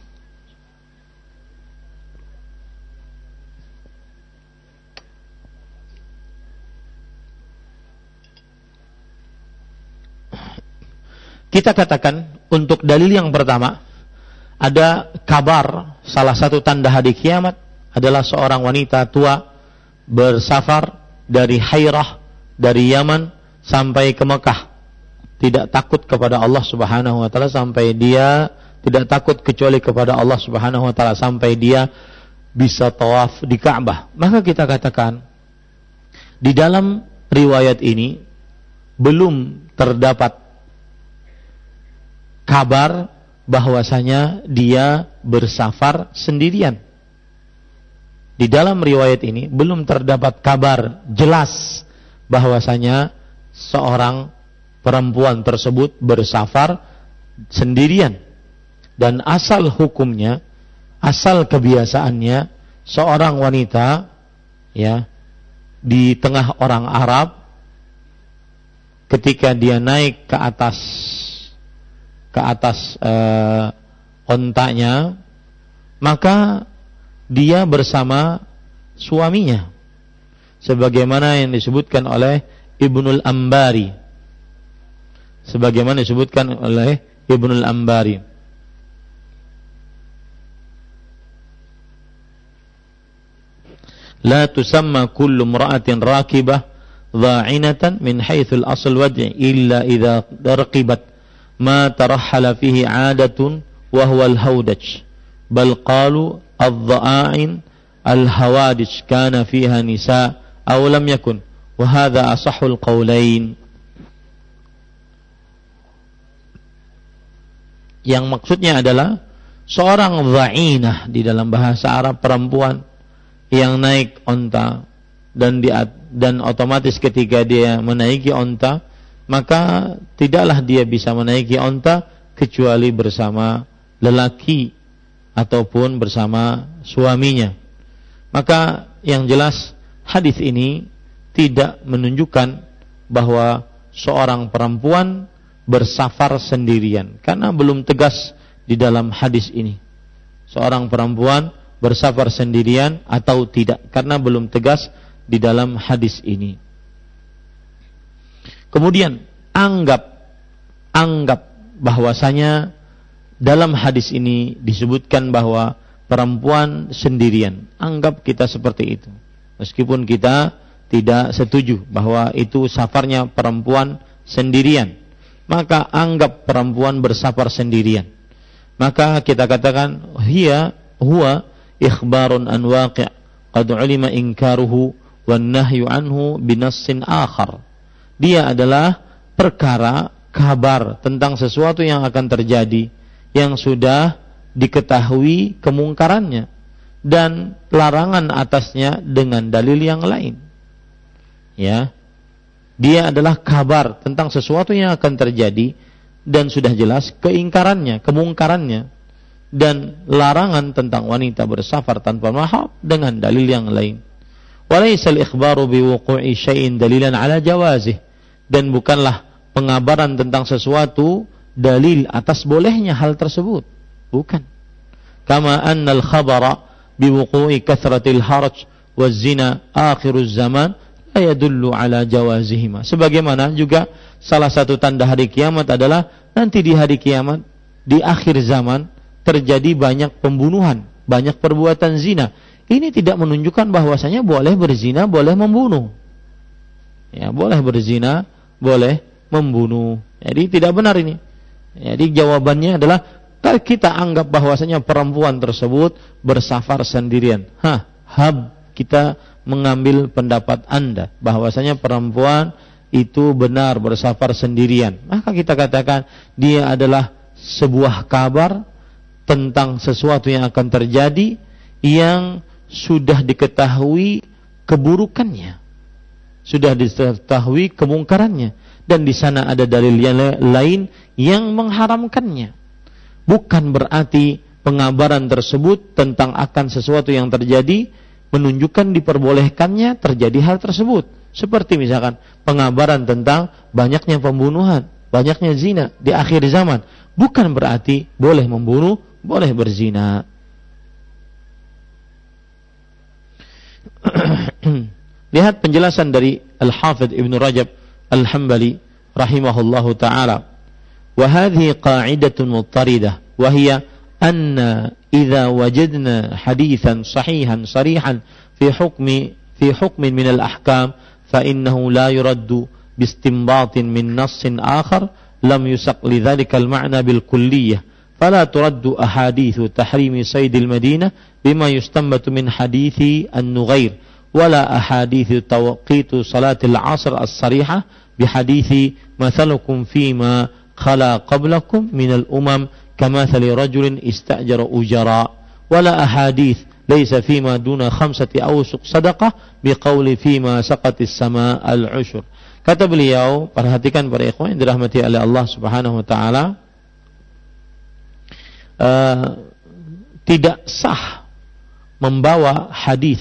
Kita katakan untuk dalil yang pertama, ada kabar salah satu tanda hari kiamat adalah seorang wanita tua bersafar dari Hairah, dari Yaman sampai ke Mekah, tidak takut kepada Allah Subhanahu wa taala sampai dia tidak takut kecuali kepada Allah Subhanahu wa taala sampai dia bisa tawaf di Ka'bah. Maka kita katakan Di dalam riwayat ini belum terdapat kabar bahwasanya dia bersafar sendirian. Di dalam riwayat ini belum terdapat kabar jelas bahwasanya seorang perempuan tersebut bersafar sendirian. Dan asal hukumnya, asal kebiasaannya, seorang wanita ya di tengah orang Arab ketika dia naik ke atas ontanya, maka dia bersama suaminya, sebagaimana yang disebutkan oleh Ibnul Ambari, La tusamma kullu imra'atin rakibah dha'inatan min haythul asl wad'i illa idza raqibat ma tarahhala fihi 'adatun wa huwa al-hawdaj bal qalu الضآعن الهوادج كان فيها نساء أو لم يكن وهذا أصح القولين. Yang maksudnya adalah seorang dha'inah di dalam bahasa Arab, perempuan yang naik onta dan otomatis ketika dia menaiki onta maka tidaklah dia bisa menaiki onta kecuali bersama lelaki ataupun bersama suaminya. Maka yang jelas hadis ini tidak menunjukkan bahwa seorang perempuan bersafar sendirian, karena belum tegas di dalam hadis ini seorang perempuan bersafar sendirian atau tidak, karena belum tegas di dalam hadis ini. Kemudian anggap bahwasanya dalam hadis ini disebutkan bahwa perempuan sendirian. Anggap kita seperti itu. Meskipun kita tidak setuju bahwa itu safarnya perempuan sendirian, maka anggap perempuan bersafar sendirian. Maka kita katakan huwa ikhbarun an waqi' qad ulima inkaruhu wan nahyu anhu binassin akhar. Dia adalah perkara, kabar tentang sesuatu yang akan terjadi, yang sudah diketahui kemungkarannya dan larangan atasnya dengan dalil yang lain. Ya. Dia adalah kabar tentang sesuatu yang akan terjadi dan sudah jelas keingkarannya, kemungkarannya, dan larangan tentang wanita bersafar tanpa mahram dengan dalil yang lain. Walaysa al-ikhbaru biwuqu'i syai'in dalilan 'ala jawazih, dan bukanlah pengabaran tentang sesuatu dalil atas bolehnya hal tersebut, bukan. Kama annal khabara biwuqu'i kathratil haraj waz-zina akhiruz zaman la yadullu ala jawazihima. Sebagaimana juga salah satu tanda hari kiamat adalah nanti di hari kiamat, di akhir zaman terjadi banyak pembunuhan, banyak perbuatan zina. Ini tidak menunjukkan bahwasanya boleh berzina, boleh membunuh. Ya, boleh berzina, boleh membunuh. Jadi tidak benar ini. Jadi jawabannya adalah kalau kita anggap bahwasanya perempuan tersebut bersafar sendirian. Kita mengambil pendapat Anda bahwasanya perempuan itu benar bersafar sendirian. Maka kita katakan dia adalah sebuah kabar tentang sesuatu yang akan terjadi yang sudah diketahui keburukannya, sudah diketahui kemungkarannya, dan di sana ada dalil yang lain yang mengharamkannya. Bukan berarti pengabaran tersebut tentang akan sesuatu yang terjadi menunjukkan diperbolehkannya terjadi hal tersebut. Seperti misalkan pengabaran tentang banyaknya pembunuhan, banyaknya zina di akhir zaman, bukan berarti boleh membunuh, boleh berzina. Lihat penjelasan dari Al-Hafidh Ibn Rajab Al-Hambali rahimahullahu ta'ala. Wa hadhihi qa'idatun muttaridah wa hiya anna idza wajadna hadithan sahihan sarihan fi hukmin min al-ahkam fa innahu la yuraddu bistinbatin min nassin akhar lam yusaq lidzalika al-ma'na bil kulliyah fala turaddu ahadithu tahrimi sayd al-madinah bima yustanbatu min hadithi an-Nughair wala ahaditsu tawqitu salatil 'asr as-sarihah bihadithi mathalukum fima khala qablakum minal umam kamathali rajulin istajara ujara wala ahadits laysa fima duna khamsati awsuq sadaqah biqauli fima saqatis sama al-ushur. Kata beliau, perhatikan para ikhwan yang dirahmati oleh Allah Subhanahu wa taala, tidak sah membawa hadis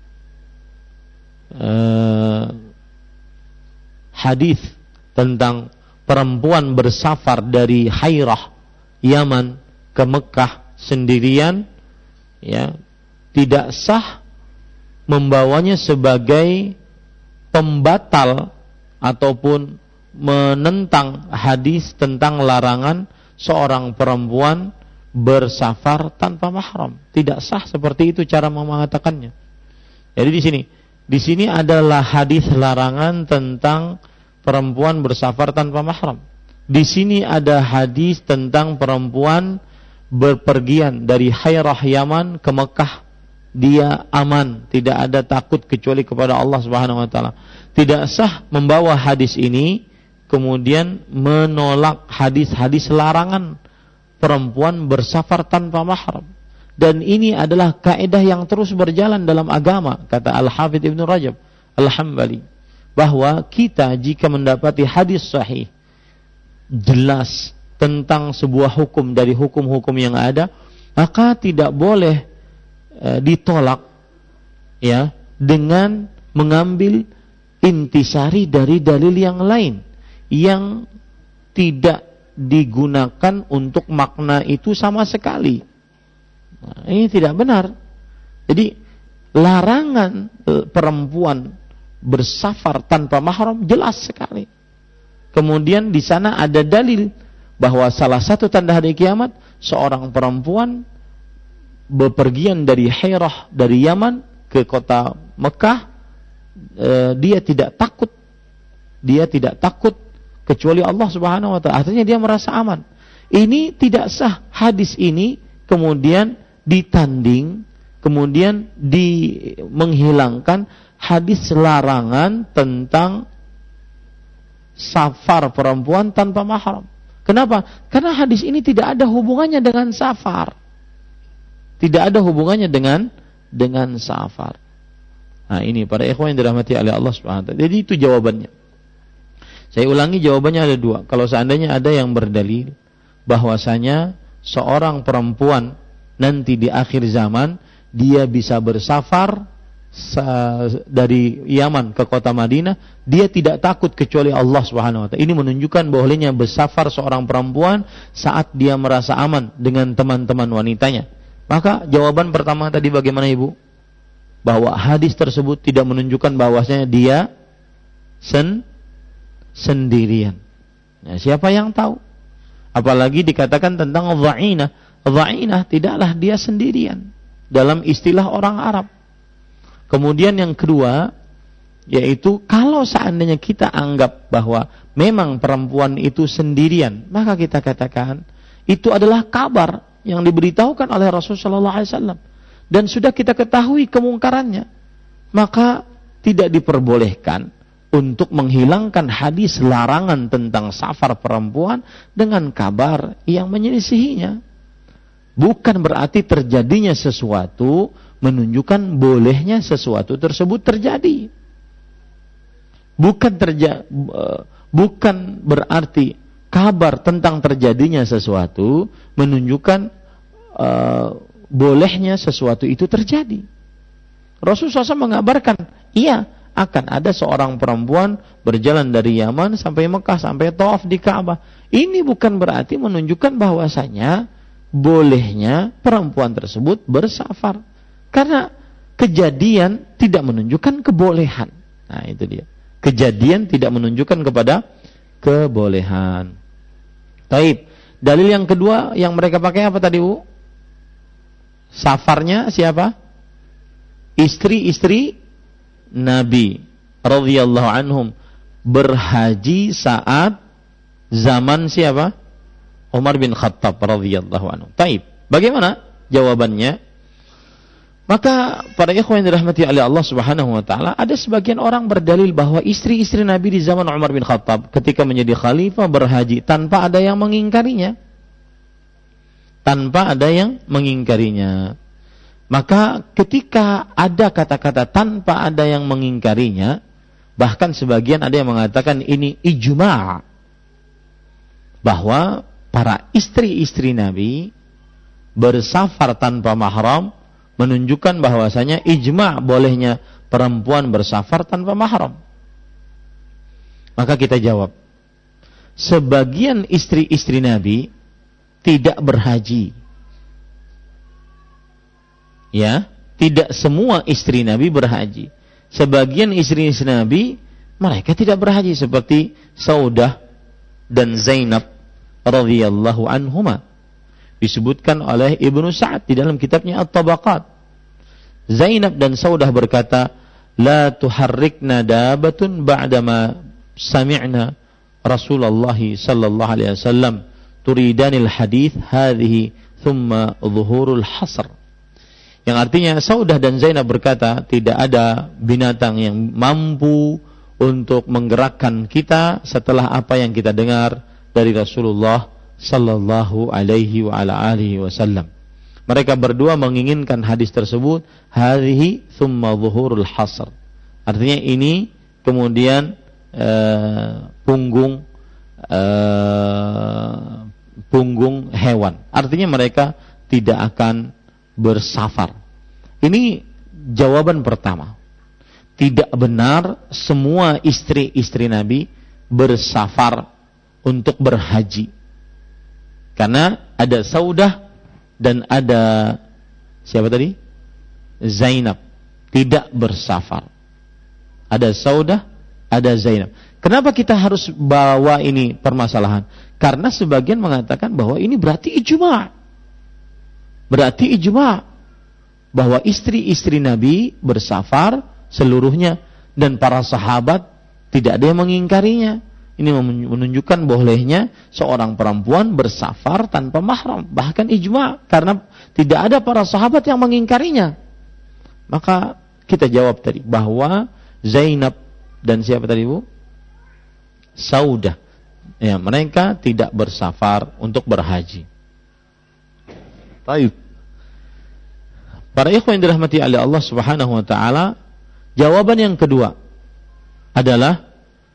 tentang perempuan bersafar dari Hairah Yaman ke Mekah sendirian, ya, tidak sah membawanya sebagai pembatal ataupun menentang hadis tentang larangan seorang perempuan bersafar tanpa mahram. Tidak sah seperti itu cara mengatakannya. Jadi di sini adalah hadis larangan tentang perempuan bersafar tanpa mahram. Di sini ada hadis tentang perempuan berpergian dari Hairah Yaman ke Mekah. Dia aman, tidak ada takut kecuali kepada Allah Subhanahu wa taala. Tidak sah membawa hadis ini kemudian menolak hadis-hadis larangan perempuan bersafar tanpa mahram. Dan ini adalah kaidah yang terus berjalan dalam agama, kata Al-Hafidz Ibnu Rajab Al-Hambali, bahwa kita jika mendapati hadis sahih jelas tentang sebuah hukum dari hukum-hukum yang ada, maka tidak boleh ditolak, ya, dengan mengambil intisari dari dalil yang lain yang tidak digunakan untuk makna itu sama sekali. Nah, ini tidak benar. Jadi larangan perempuan bersafar tanpa mahram jelas sekali. Kemudian di sana ada dalil bahwa salah satu tanda hari kiamat seorang perempuan bepergian dari Hairah, dari Yaman ke kota Mekah, dia tidak takut kecuali Allah Subhanahu wa taala. Artinya dia merasa aman. Ini tidak sah. Hadis ini kemudian ditanding, kemudian menghilangkan hadis larangan tentang safar perempuan tanpa mahram. Kenapa? Karena hadis ini tidak ada hubungannya dengan safar. Tidak ada hubungannya dengan safar. Nah, ini para ikhwan yang dirahmati oleh Allah Subhanahu wa taala. Jadi itu jawabannya. Saya ulangi, jawabannya ada dua. Kalau seandainya ada yang berdalil bahwasanya seorang perempuan nanti di akhir zaman dia bisa bersafar dari Yaman ke kota Madinah, dia tidak takut kecuali Allah Subhanahu wa taala. Ini menunjukkan bolehnya bersafar seorang perempuan saat dia merasa aman dengan teman-teman wanitanya. Maka jawaban pertama tadi bagaimana Ibu? Bahwa hadis tersebut tidak menunjukkan bahwasanya dia sendirian. Nah, siapa yang tahu? Apalagi dikatakan tentang dha'inah. Dha'inah tidaklah dia sendirian dalam istilah orang Arab. Kemudian yang kedua, yaitu kalau seandainya kita anggap bahwa memang perempuan itu sendirian, maka kita katakan itu adalah kabar yang diberitahukan oleh Rasulullah SAW dan sudah kita ketahui kemungkarannya, maka tidak diperbolehkan untuk menghilangkan hadis larangan tentang safar perempuan dengan kabar yang menyelisihinya. Bukan berarti terjadinya sesuatu menunjukkan bolehnya sesuatu tersebut terjadi. Bukan berarti kabar tentang terjadinya sesuatu menunjukkan bolehnya sesuatu itu terjadi. Rasulullah SAW mengabarkan, iya, akan ada seorang perempuan berjalan dari Yaman sampai Mekah, sampai tawaf di Ka'bah. Ini bukan berarti menunjukkan bahwasanya bolehnya perempuan tersebut bersafar. Karena kejadian tidak menunjukkan kebolehan. Nah, itu dia. Kejadian tidak menunjukkan kepada kebolehan. Taib. Dalil yang kedua yang mereka pakai apa tadi, Bu? Safarnya siapa? Istri-istri Nabi radhiyallahu anhum berhaji saat zaman siapa? Umar bin Khattab radhiyallahu anhu. Taib. Bagaimana jawabannya? Maka para ikhwan yang dirahmati oleh Allah Subhanahu wa taala, ada sebagian orang berdalil bahwa istri-istri Nabi di zaman Umar bin Khattab ketika menjadi khalifah berhaji tanpa ada yang mengingkarinya. Tanpa ada yang mengingkarinya. Maka ketika ada kata-kata tanpa ada yang mengingkarinya, bahkan sebagian ada yang mengatakan ini ijma' bahwa para istri-istri Nabi bersafar tanpa mahram, menunjukkan bahwasanya ijma' bolehnya perempuan bersafar tanpa mahram. Maka kita jawab, sebagian istri-istri Nabi tidak berhaji. Ya, tidak semua istri Nabi berhaji. Sebagian istri-istri Nabi mereka tidak berhaji seperti Saudah dan Zainab radhiyallahu anhuma. Disebutkan oleh Ibnu Sa'ad di dalam kitabnya At-Tabaqat. Zainab dan Saudah berkata, "La tuharrikna dabatun ba'dama sami'na Rasulullah sallallahu alaihi wasallam turidanil hadits hadhihi thumma zuhurul hasr." Yang artinya Saudah dan Zainab berkata, tidak ada binatang yang mampu untuk menggerakkan kita setelah apa yang kita dengar dari Rasulullah sallallahu alaihi wa ala alihi wasallam. Mereka berdua menginginkan hadis tersebut, hadhihi thumma zuhurul hasr. Artinya ini kemudian punggung hewan. Artinya mereka tidak akan bersafar. Ini jawaban pertama. Tidak benar semua istri-istri Nabi bersafar untuk berhaji. Karena ada Saudah dan ada siapa tadi? Zainab. Tidak bersafar. Ada Saudah, ada Zainab. Kenapa kita harus bawa ini permasalahan? Karena sebagian mengatakan bahwa ini berarti ijma'. Berarti ijma' bahwa istri-istri Nabi bersafar seluruhnya dan para sahabat tidak ada yang mengingkarinya. Ini menunjukkan bolehnya seorang perempuan bersafar tanpa mahram, bahkan ijma' karena tidak ada para sahabat yang mengingkarinya. Maka kita jawab tadi bahwa Zainab dan siapa tadi Bu? Saudah. Ya, mereka tidak bersafar untuk berhaji. Baik. Para ikhwan yang dirahmati oleh Allah Subhanahu wa taala, jawaban yang kedua adalah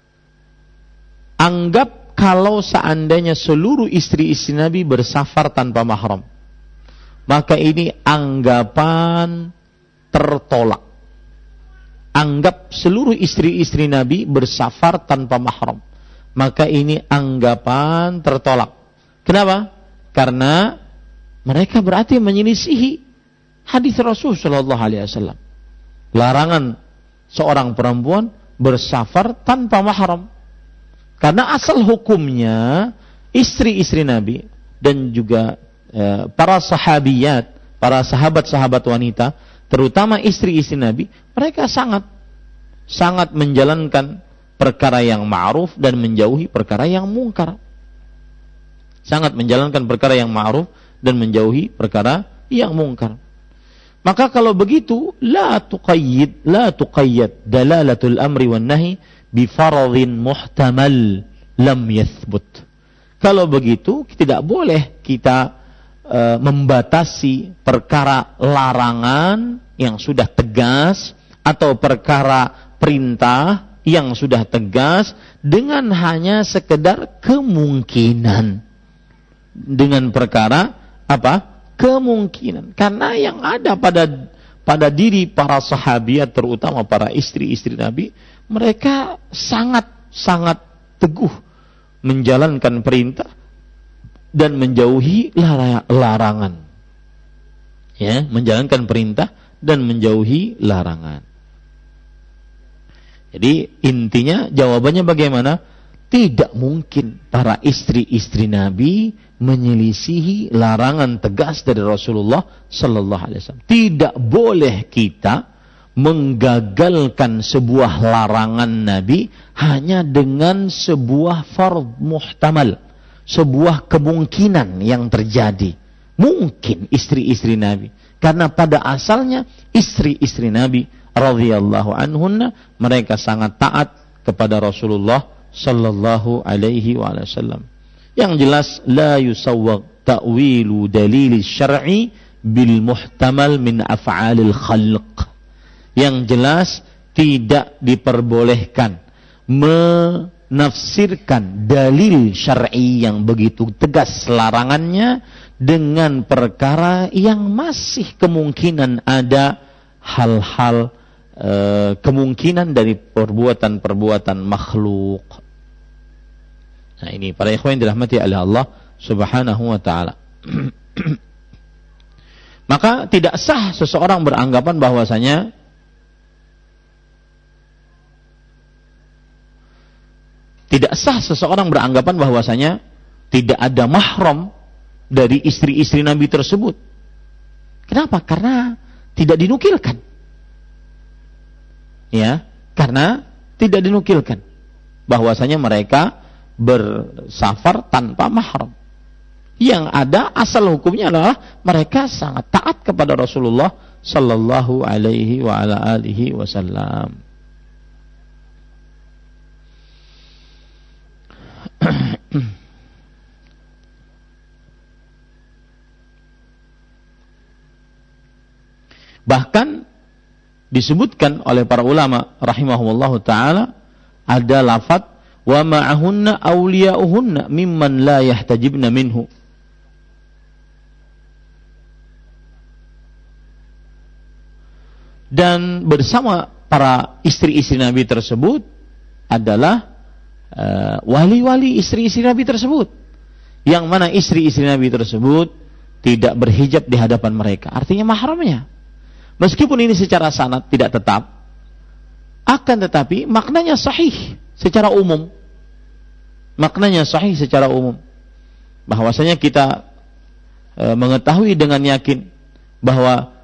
anggap kalau seandainya seluruh istri-istri Nabi bersafar tanpa mahram, maka ini anggapan tertolak. Anggap seluruh istri-istri Nabi bersafar tanpa mahram, maka ini anggapan tertolak. Kenapa? Karena mereka berarti menyelisihi hadis Rasul sallallahu alaihi wasallam. Larangan seorang perempuan bersafar tanpa mahram. Karena asal hukumnya istri-istri Nabi dan juga para sahabiyat, para sahabat-sahabat wanita, terutama istri-istri Nabi, mereka sangat menjalankan perkara yang ma'ruf dan menjauhi perkara yang mungkar. Sangat menjalankan perkara yang ma'ruf dan menjauhi perkara yang mungkar. Maka kalau begitu, la tuqayyid dalalatul amri wan nahi bi faradhin muhtamal lam yathbut. Kalau begitu, tidak boleh kita membatasi perkara larangan yang sudah tegas atau perkara perintah yang sudah tegas dengan hanya sekedar kemungkinan. Dengan perkara apa? Kemungkinan. Karena yang ada pada diri para sahabiat, terutama para istri-istri Nabi, mereka sangat teguh menjalankan perintah dan menjauhi larangan. Ya, menjalankan perintah dan menjauhi larangan. Jadi intinya jawabannya bagaimana? Tidak mungkin para istri-istri Nabi menyelisihi larangan tegas dari Rasulullah sallallahu alaihi wasallam. Tidak boleh kita menggagalkan sebuah larangan Nabi hanya dengan sebuah fard muhtamal, sebuah kemungkinan yang terjadi. Mungkin istri-istri Nabi. Karena pada asalnya istri-istri Nabi radhiyallahu anhunna mereka sangat taat kepada Rasulullah sallallahu alaihi wasallam. Yang jelas la yusawwaq ta'wilu dalil syar'i bil muhtamal min af'alil khalq. Yang jelas tidak diperbolehkan menafsirkan dalil syar'i yang begitu tegas larangannya dengan perkara yang masih kemungkinan ada hal-hal kemungkinan dari perbuatan-perbuatan makhluk. Nah, ini para ikhwan yang dirahmati oleh Allah Subhanahu wa taala. Maka tidak sah seseorang beranggapan bahwasanya tidak ada mahram dari istri-istri Nabi tersebut. Kenapa? Karena tidak dinukilkan. Ya, karena tidak dinukilkan bahwasanya mereka bersafar tanpa mahram. Yang ada asal hukumnya adalah mereka sangat taat kepada Rasulullah sallallahu alaihi wa ala alihi wasallam. Bahkan disebutkan oleh para ulama rahimahumullahu taala ada lafaz wa ma'ahunna awliya'uhunna mimman la yahtajibna minhu. Dan bersama para istri-istri Nabi tersebut adalah wali-wali istri-istri Nabi tersebut, yang mana istri-istri Nabi tersebut tidak berhijab di hadapan mereka, artinya mahramnya. Meskipun ini secara sanad tidak tetap, akan tetapi maknanya sahih secara umum. Maknanya sahih secara umum. Bahwasanya kita mengetahui dengan yakin bahwa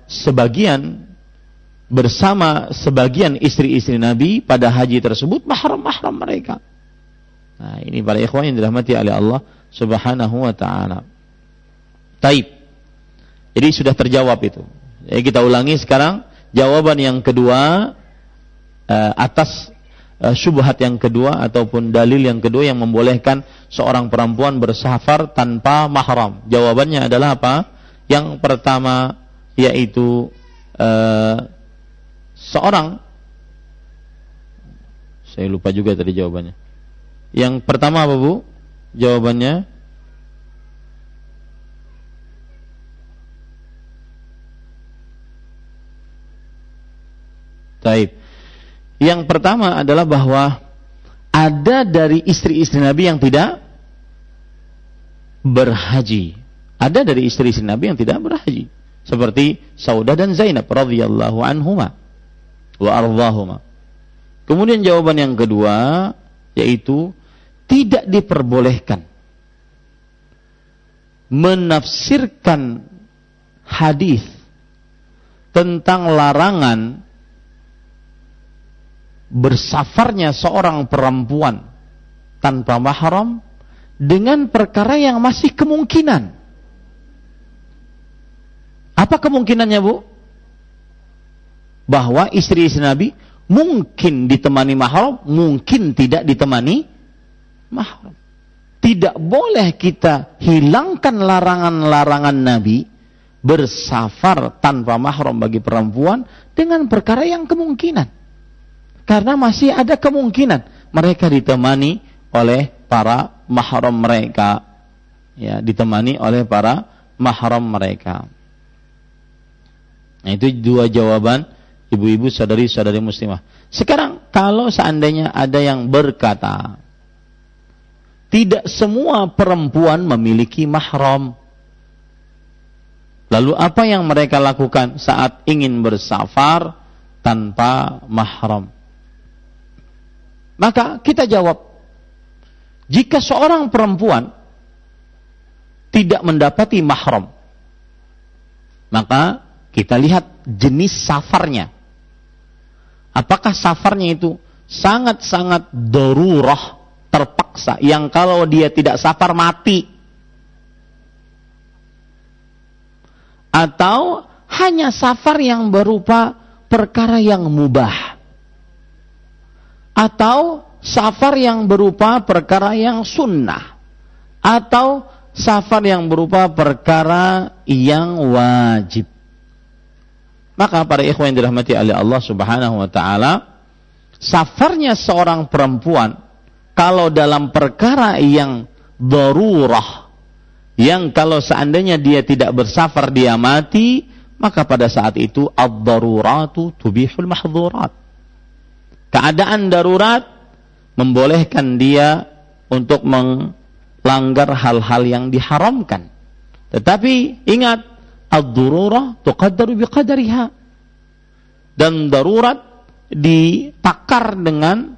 bersama sebagian istri-istri Nabi pada haji tersebut mahram-mahram mereka. Nah, ini para ikhwan yang dirahmati oleh Allah Subhanahu wa taala. Taib. Jadi sudah terjawab itu. Jadi kita ulangi sekarang jawaban yang kedua atas syubhat yang kedua ataupun dalil yang kedua yang membolehkan seorang perempuan bersafar tanpa mahram. Jawabannya adalah apa? Yang pertama yaitu seorang, saya lupa juga tadi jawabannya. Yang pertama apa Bu? Jawabannya Taib. Yang pertama adalah bahwa ada dari istri-istri Nabi yang tidak berhaji. Ada dari istri-istri Nabi yang tidak berhaji. Seperti Saudah dan Zainab radhiyallahu anhuma wa ardhahuma. Kemudian jawaban yang kedua yaitu tidak diperbolehkan menafsirkan hadis tentang larangan bersafarnya seorang perempuan tanpa mahram dengan perkara yang masih kemungkinan. Apa kemungkinannya, Bu? Bahwa istri-istri Nabi mungkin ditemani mahram, mungkin tidak ditemani mahram. Tidak boleh kita hilangkan larangan-larangan Nabi bersafar tanpa mahram bagi perempuan dengan perkara yang kemungkinan. Karena masih ada kemungkinan mereka ditemani oleh para mahram mereka. Ya, ditemani oleh para mahram mereka. Nah, itu dua jawaban ibu-ibu saudari-saudari muslimah. Sekarang kalau seandainya ada yang berkata tidak semua perempuan memiliki mahram, lalu apa yang mereka lakukan saat ingin bersafar tanpa mahram? Maka kita jawab, jika seorang perempuan tidak mendapati mahram, maka kita lihat jenis safarnya. Apakah safarnya itu sangat-sangat darurah, terpaksa, yang kalau dia tidak safar mati? Atau hanya safar yang berupa perkara yang mubah, atau safar yang berupa perkara yang sunnah, atau safar yang berupa perkara yang wajib. Maka para ikhwan yang dirahmati oleh Allah Subhanahu wa taala, safarnya seorang perempuan kalau dalam perkara yang darurah, yang kalau seandainya dia tidak bersafar dia mati, maka pada saat itu ad-daruratu tubihul mahdzurat. Keadaan darurat membolehkan dia untuk melanggar hal-hal yang diharamkan. Tetapi ingat, ad-darurah tuqaddaru biqadariha. Dan darurat ditakar dengan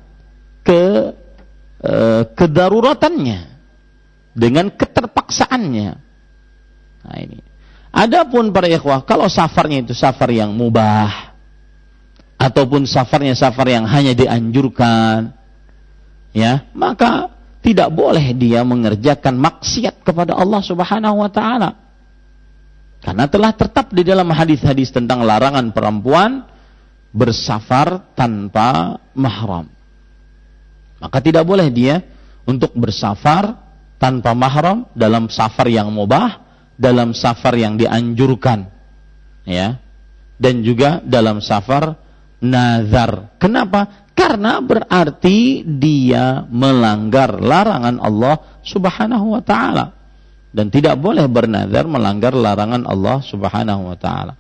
kedaruratannya, dengan keterpaksaannya. Nah ini. Adapun para ikhwah, kalau safarnya itu safar yang mubah, ataupun safarnya safar yang hanya dianjurkan, ya, maka tidak boleh dia mengerjakan maksiat kepada Allah Subhanahu wa taala. Karena telah tetap di dalam hadis-hadis tentang larangan perempuan bersafar tanpa mahram. Maka tidak boleh dia untuk bersafar tanpa mahram dalam safar yang mubah, dalam safar yang dianjurkan, ya, dan juga dalam safar nazar. Kenapa? Karena berarti dia melanggar larangan Allah Subhanahu wa taala, dan tidak boleh bernazar melanggar larangan Allah Subhanahu wa taala.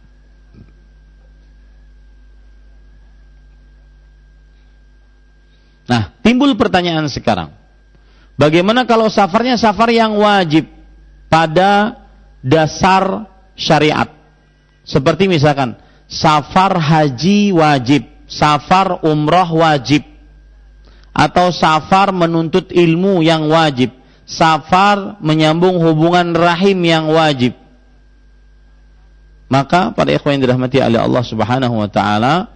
Nah, timbul pertanyaan sekarang. Bagaimana kalau safarnya safar yang wajib pada dasar syariat? Seperti misalkan safar haji wajib, safar umrah wajib, atau safar menuntut ilmu yang wajib, safar menyambung hubungan rahim yang wajib. Maka para ikhwan yang dirahmati oleh Allah Subhanahu wa taala,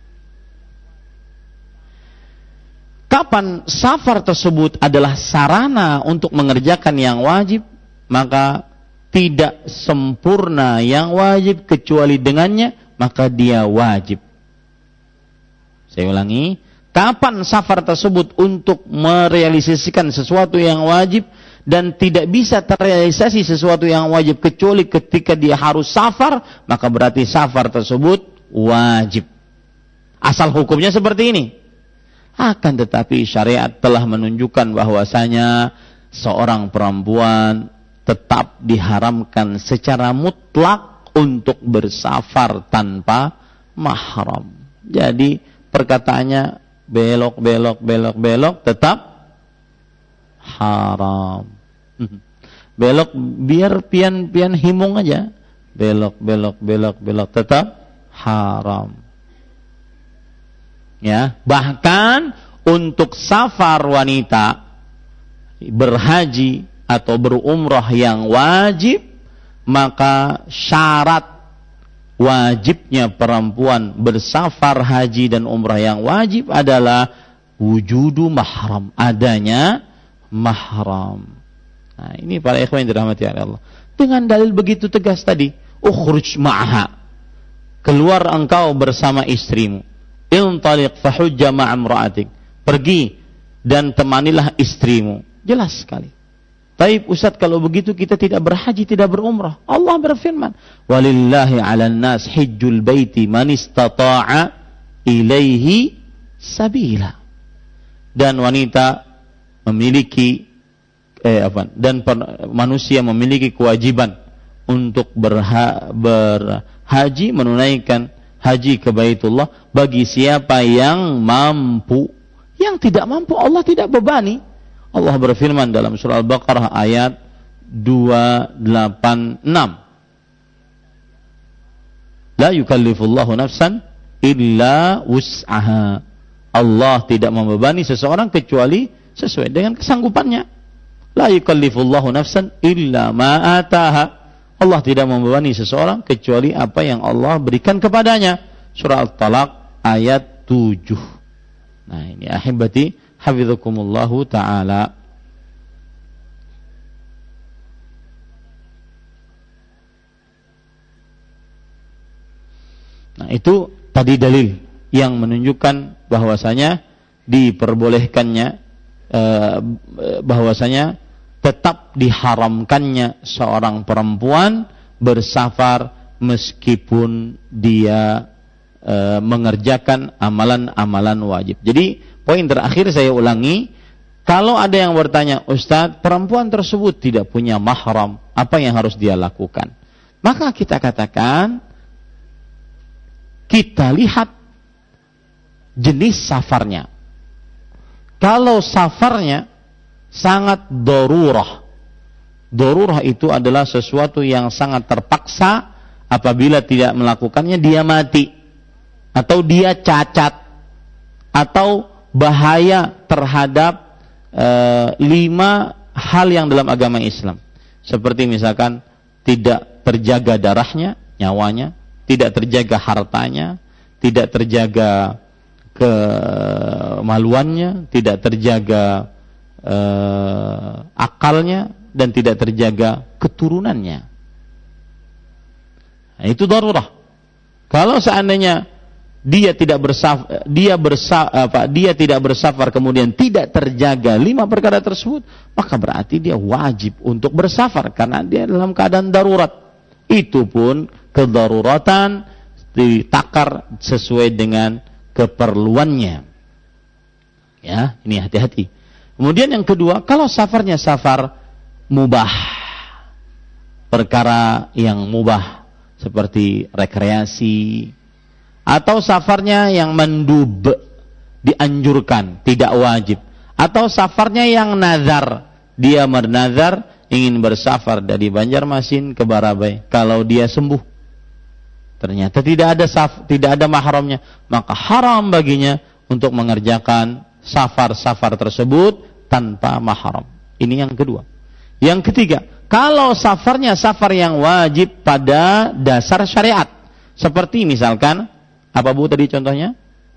kapan safar tersebut adalah sarana untuk mengerjakan yang wajib, maka tidak sempurna yang wajib kecuali dengannya, maka dia wajib. Saya ulangi, kapan safar tersebut untuk merealisasikan sesuatu yang wajib, dan tidak bisa terrealisasi sesuatu yang wajib kecuali ketika dia harus safar, maka berarti safar tersebut wajib. Asal hukumnya seperti ini. Akan tetapi syariat telah menunjukkan bahwasanya seorang perempuan tetap diharamkan secara mutlak untuk bersafar tanpa mahram. Jadi perkataannya belok tetap haram. Belok biar pian himung aja. Belok tetap haram. Ya, bahkan untuk safar wanita berhaji atau berumrah yang wajib, maka syarat wajibnya perempuan bersafar haji dan umrah yang wajib adalah wujudu mahram, adanya mahram. Nah, ini para ikhwan yang dirahmati Allah. Dengan dalil begitu tegas tadi, ukhruj ma'ha, keluar engkau bersama istrimu. Intaliq fahujja ma'amra'atik, pergi dan temanilah istrimu. Jelas sekali. Taib Ustaz, kalau begitu kita tidak berhaji, tidak berumrah. Allah berfirman, walillahi 'alan nas hajjul baiti man istata'a ilaihi sabila. Dan wanita memiliki manusia memiliki kewajiban untuk berhaji, menunaikan haji ke Baitullah bagi siapa yang mampu. Yang tidak mampu Allah tidak bebani. Allah berfirman dalam surah Al-Baqarah ayat 286. La yukallifullahu nafsan illa wus'aha. Allah tidak membebani seseorang kecuali sesuai dengan kesanggupannya. La yukallifullahu nafsan illa ma ataha. Allah tidak membebani seseorang kecuali apa yang Allah berikan kepadanya. Surah At-Talaq ayat 7. Nah, ini ahibati hafizakumullahu ta'ala. Nah, itu tadi dalil yang menunjukkan bahwasanya diperbolehkannya, bahwasanya tetap diharamkannya seorang perempuan bersafar meskipun dia mengerjakan amalan-amalan wajib. Jadi poin terakhir saya ulangi, kalau ada yang bertanya, Ustadz, perempuan tersebut tidak punya mahram, apa yang harus dia lakukan? Maka kita katakan, kita lihat jenis safarnya. Kalau safarnya sangat darurah. Darurah itu adalah sesuatu yang sangat terpaksa, apabila tidak melakukannya dia mati, atau dia cacat, atau bahaya terhadap 5 hal yang dalam agama Islam. Seperti misalkan tidak terjaga darahnya, nyawanya, tidak terjaga hartanya, tidak terjaga kemaluannya, tidak terjaga akalnya, dan tidak terjaga keturunannya. Nah, itu darurah. Kalau seandainya dia tidak bersafar kemudian tidak terjaga 5 perkara tersebut, maka berarti dia wajib untuk bersafar karena dia dalam keadaan darurat. Itu pun kedaruratan ditakar sesuai dengan keperluannya. Ya, ini hati-hati. Kemudian yang kedua, kalau safarnya safar mubah, perkara yang mubah seperti rekreasi, atau safarnya yang mandub, dianjurkan, tidak wajib, atau safarnya yang nazar, dia bernazar ingin bersafar dari Banjarmasin ke Barabai, kalau dia sembuh ternyata tidak ada mahramnya, maka haram baginya untuk mengerjakan safar-safar tersebut tanpa mahram. Ini yang kedua. Yang ketiga, kalau safarnya safar yang wajib pada dasar syariat, seperti misalkan apa Bu tadi contohnya?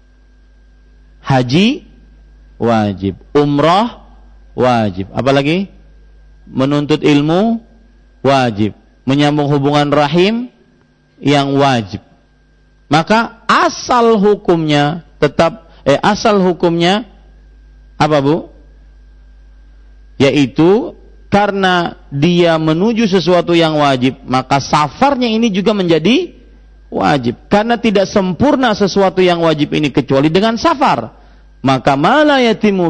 Haji wajib, umrah wajib, apalagi menuntut ilmu wajib, menyambung hubungan rahim yang wajib. Maka asal hukumnya apa Bu? Yaitu karena dia menuju sesuatu yang wajib, maka safarnya ini juga menjadi wajib. Karena tidak sempurna sesuatu yang wajib ini kecuali dengan safar, maka ma la yatimu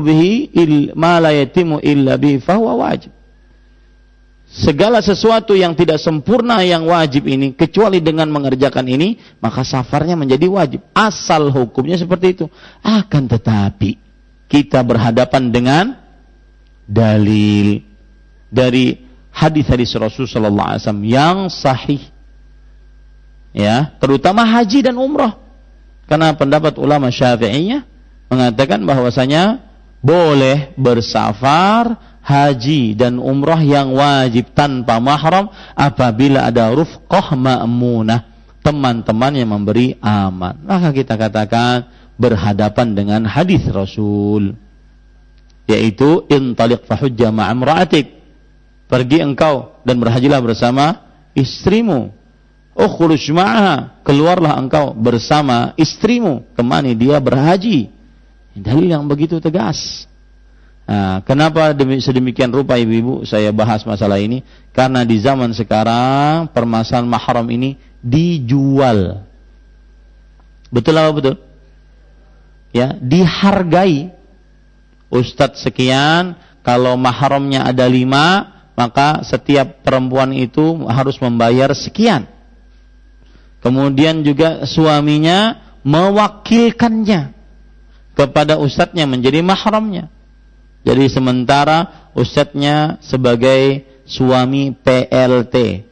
illa bihi fahuwa wajib. Segala sesuatu yang tidak sempurna yang wajib ini kecuali dengan mengerjakan ini, maka safarnya menjadi wajib. Asal hukumnya seperti itu. Akan tetapi kita berhadapan dengan dalil dari hadis-hadis Rasul sallallahu alaihi wasallam yang sahih, ya, terutama haji dan umrah. Karena pendapat ulama Syafi'iyah mengatakan bahwasanya boleh bersafar haji dan umrah yang wajib tanpa mahram apabila ada rufqah ma'munah, teman-teman yang memberi aman. Maka kita katakan berhadapan dengan hadis Rasul, yaitu intaliq fahujja ma'amra'atik, pergi engkau dan berhajilah bersama istrimu. Ukhruj ma'aha, keluarlah engkau bersama istrimu, temani dia berhaji. Dalil yang begitu tegas. Nah, kenapa sedemikian rupa ibu-ibu saya bahas masalah ini? Karena di zaman sekarang permasalahan mahram ini dijual. Betul apa betul? Ya, dihargai. Ustadz sekian, kalau mahramnya ada 5, maka setiap perempuan itu harus membayar sekian. Kemudian juga suaminya mewakilkannya kepada ustadznya menjadi mahramnya. Jadi sementara ustadznya sebagai suami PLT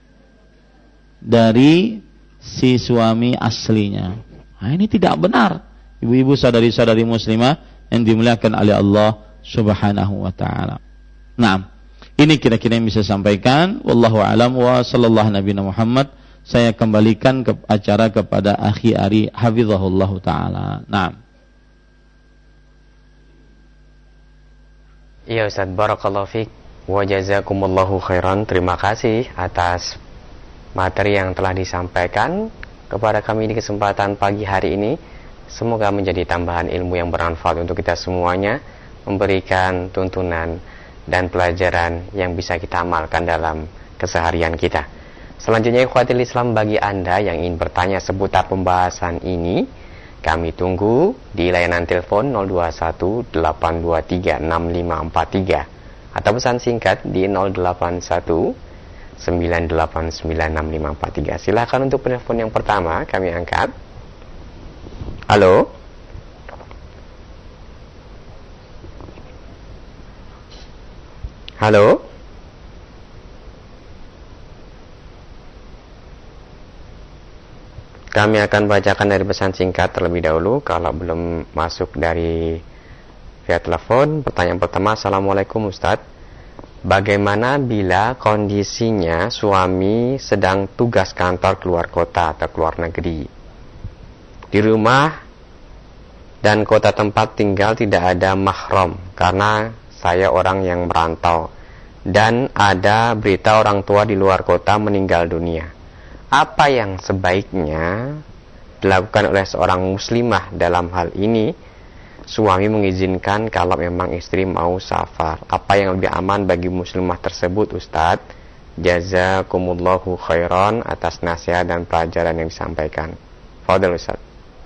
dari si suami aslinya. Nah, ini tidak benar. Ibu-ibu saudari-saudari muslimah yang dimuliakan oleh Allah Subhanahu wa taala. Nah, ini kira-kira yang bisa sampaikan. Wallahu a'lam wa sallallahu nabiyana Muhammad. Saya kembalikan ke acara kepada Akhi Ari hafizahullah taala. Nah. Ya Ustaz, barakallahu fiik wa jazakumullahu khairan. Terima kasih atas materi yang telah disampaikan. kepada kami di kesempatan pagi hari ini. Semoga menjadi tambahan ilmu yang bermanfaat untuk kita semuanya, memberikan tuntunan dan pelajaran yang bisa kita amalkan dalam keseharian kita. Selanjutnya, ikhwatil Islam, bagi Anda yang ingin bertanya seputar pembahasan ini, kami tunggu di layanan telepon 021-823-6543 atau pesan singkat di 081-989-6543. Silahkan untuk penelpon yang pertama, kami angkat. Halo? Halo? Kami akan bacakan dari pesan singkat terlebih dahulu. Kalau belum masuk dari via telepon, pertanyaan pertama. Assalamualaikum Ustadz, bagaimana bila kondisinya suami sedang tugas kantor keluar kota atau keluar negeri? Di rumah dan kota tempat tinggal tidak ada mahram karena saya orang yang merantau, dan ada berita orang tua di luar kota meninggal dunia. Apa yang sebaiknya dilakukan oleh seorang muslimah dalam hal ini? Suami mengizinkan kalau memang istri mau safar. Apa yang lebih aman bagi muslimah tersebut, Ustadz? Jazakumullahu khairan atas nasihat dan pelajaran yang disampaikan. Fadhil Ustadz.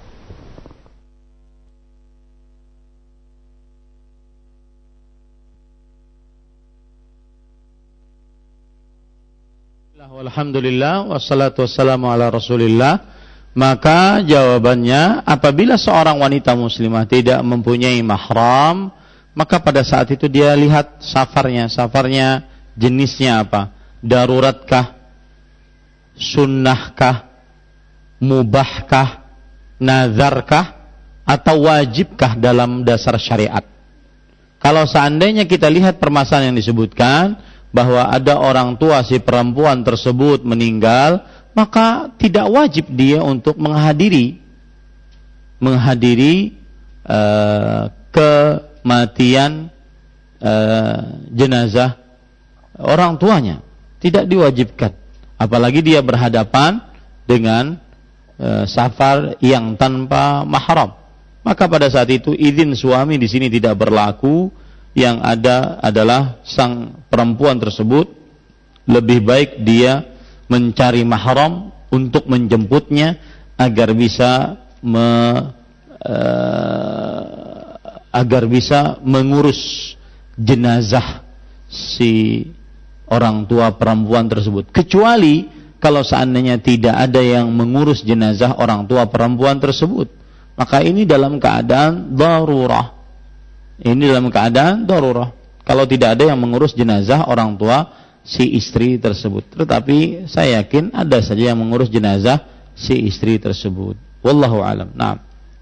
Alhamdulillah, wassalatu wassalamu ala rasulillah. Maka jawabannya, apabila seorang wanita muslimah tidak mempunyai mahram, maka pada saat itu dia lihat safarnya jenisnya apa, daruratkah, sunnahkah, mubahkah, nazarkah, atau wajibkah dalam dasar syariat. Kalau seandainya kita lihat permasalahan yang disebutkan, bahwa ada orang tua si perempuan tersebut meninggal, maka tidak wajib dia untuk menghadiri kematian jenazah orang tuanya. Tidak diwajibkan, apalagi dia berhadapan dengan safar yang tanpa mahram. Maka pada saat itu izin suami di sini tidak berlaku. Yang ada adalah sang perempuan tersebut lebih baik dia mencari mahram untuk menjemputnya agar bisa mengurus jenazah si orang tua perempuan tersebut. Kecuali kalau seandainya tidak ada yang mengurus jenazah orang tua perempuan tersebut, maka ini dalam keadaan darurah. Ini dalam keadaan darurah. Kalau tidak ada yang mengurus jenazah orang tua si istri tersebut. Tetapi saya yakin ada saja yang mengurus jenazah si istri tersebut. Wallahu a'lam. Naam.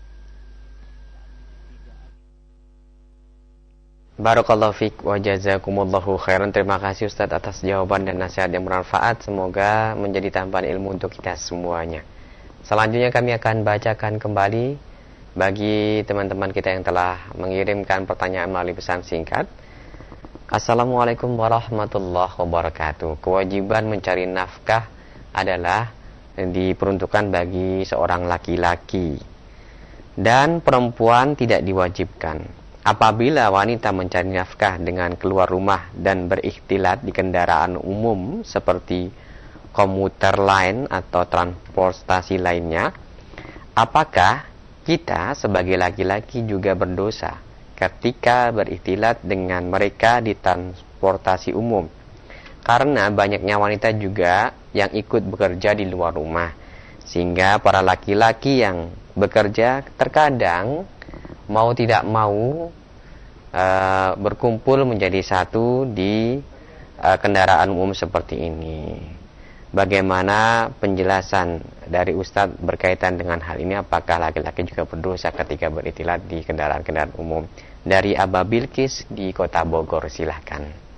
Barakallahu fiik wa jazakumullahu khairan. Terima kasih Ustadz atas jawaban dan nasihat yang bermanfaat. Semoga menjadi tambahan ilmu untuk kita semuanya. Selanjutnya kami akan bacakan kembali bagi teman-teman kita yang telah mengirimkan pertanyaan melalui pesan singkat. Assalamualaikum warahmatullahi wabarakatuh. Kewajiban mencari nafkah adalah diperuntukkan bagi seorang laki-laki dan perempuan tidak diwajibkan. Apabila wanita mencari nafkah dengan keluar rumah dan berikhtilat di kendaraan umum seperti komuter lain atau transportasi lainnya, apakah kita sebagai laki-laki juga berdosa ketika berikhtilat dengan mereka di transportasi umum? Karena banyaknya wanita juga yang ikut bekerja di luar rumah, sehingga para laki-laki yang bekerja terkadang mau tidak mau berkumpul menjadi satu di kendaraan umum seperti ini. Bagaimana penjelasan dari Ustadz berkaitan dengan hal ini? Apakah laki-laki juga berdosa ketika berikhtilat di kendaraan-kendaraan umum? Dari Aba Bilqis di Kota Bogor, silahkan.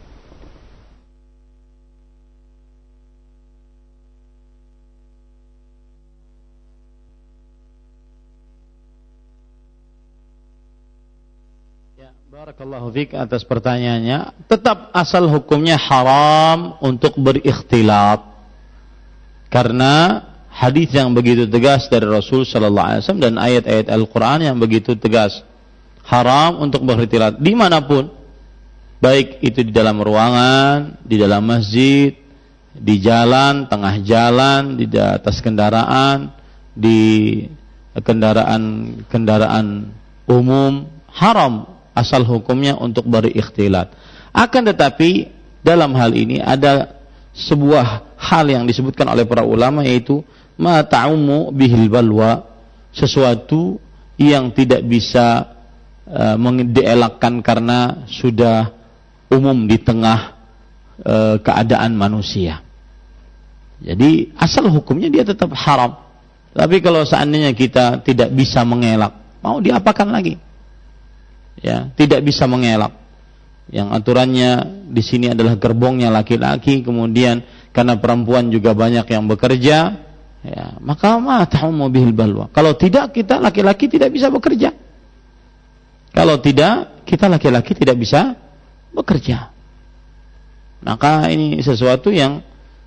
Barakallahu fiik atas pertanyaannya. Tetap asal hukumnya haram untuk berikhtilat. Karena hadis yang begitu tegas dari Rasul sallallahu alaihi wasallam dan ayat-ayat Al-Qur'an yang begitu tegas. Haram untuk berikhtilat dimanapun, baik itu di dalam ruangan, di dalam masjid, di jalan, tengah jalan, di atas kendaraan, di kendaraan umum, haram asal hukumnya untuk berikhtilat. Akan tetapi dalam hal ini ada sebuah hal yang disebutkan oleh para ulama, yaitu ma ta'ummu bihil balwa, sesuatu yang tidak bisa dielakkan karena sudah umum di tengah keadaan manusia. Jadi asal hukumnya dia tetap haram. Tapi kalau seandainya kita tidak bisa mengelak, mau diapakan lagi? Ya, tidak bisa mengelak. Yang aturannya di sini adalah gerbongnya laki-laki, kemudian karena perempuan juga banyak yang bekerja, ya, maka ma ta'ummu bihil balwa. Kalau tidak, kita laki-laki tidak bisa bekerja. Kalau tidak, kita laki-laki tidak bisa bekerja. Maka ini sesuatu yang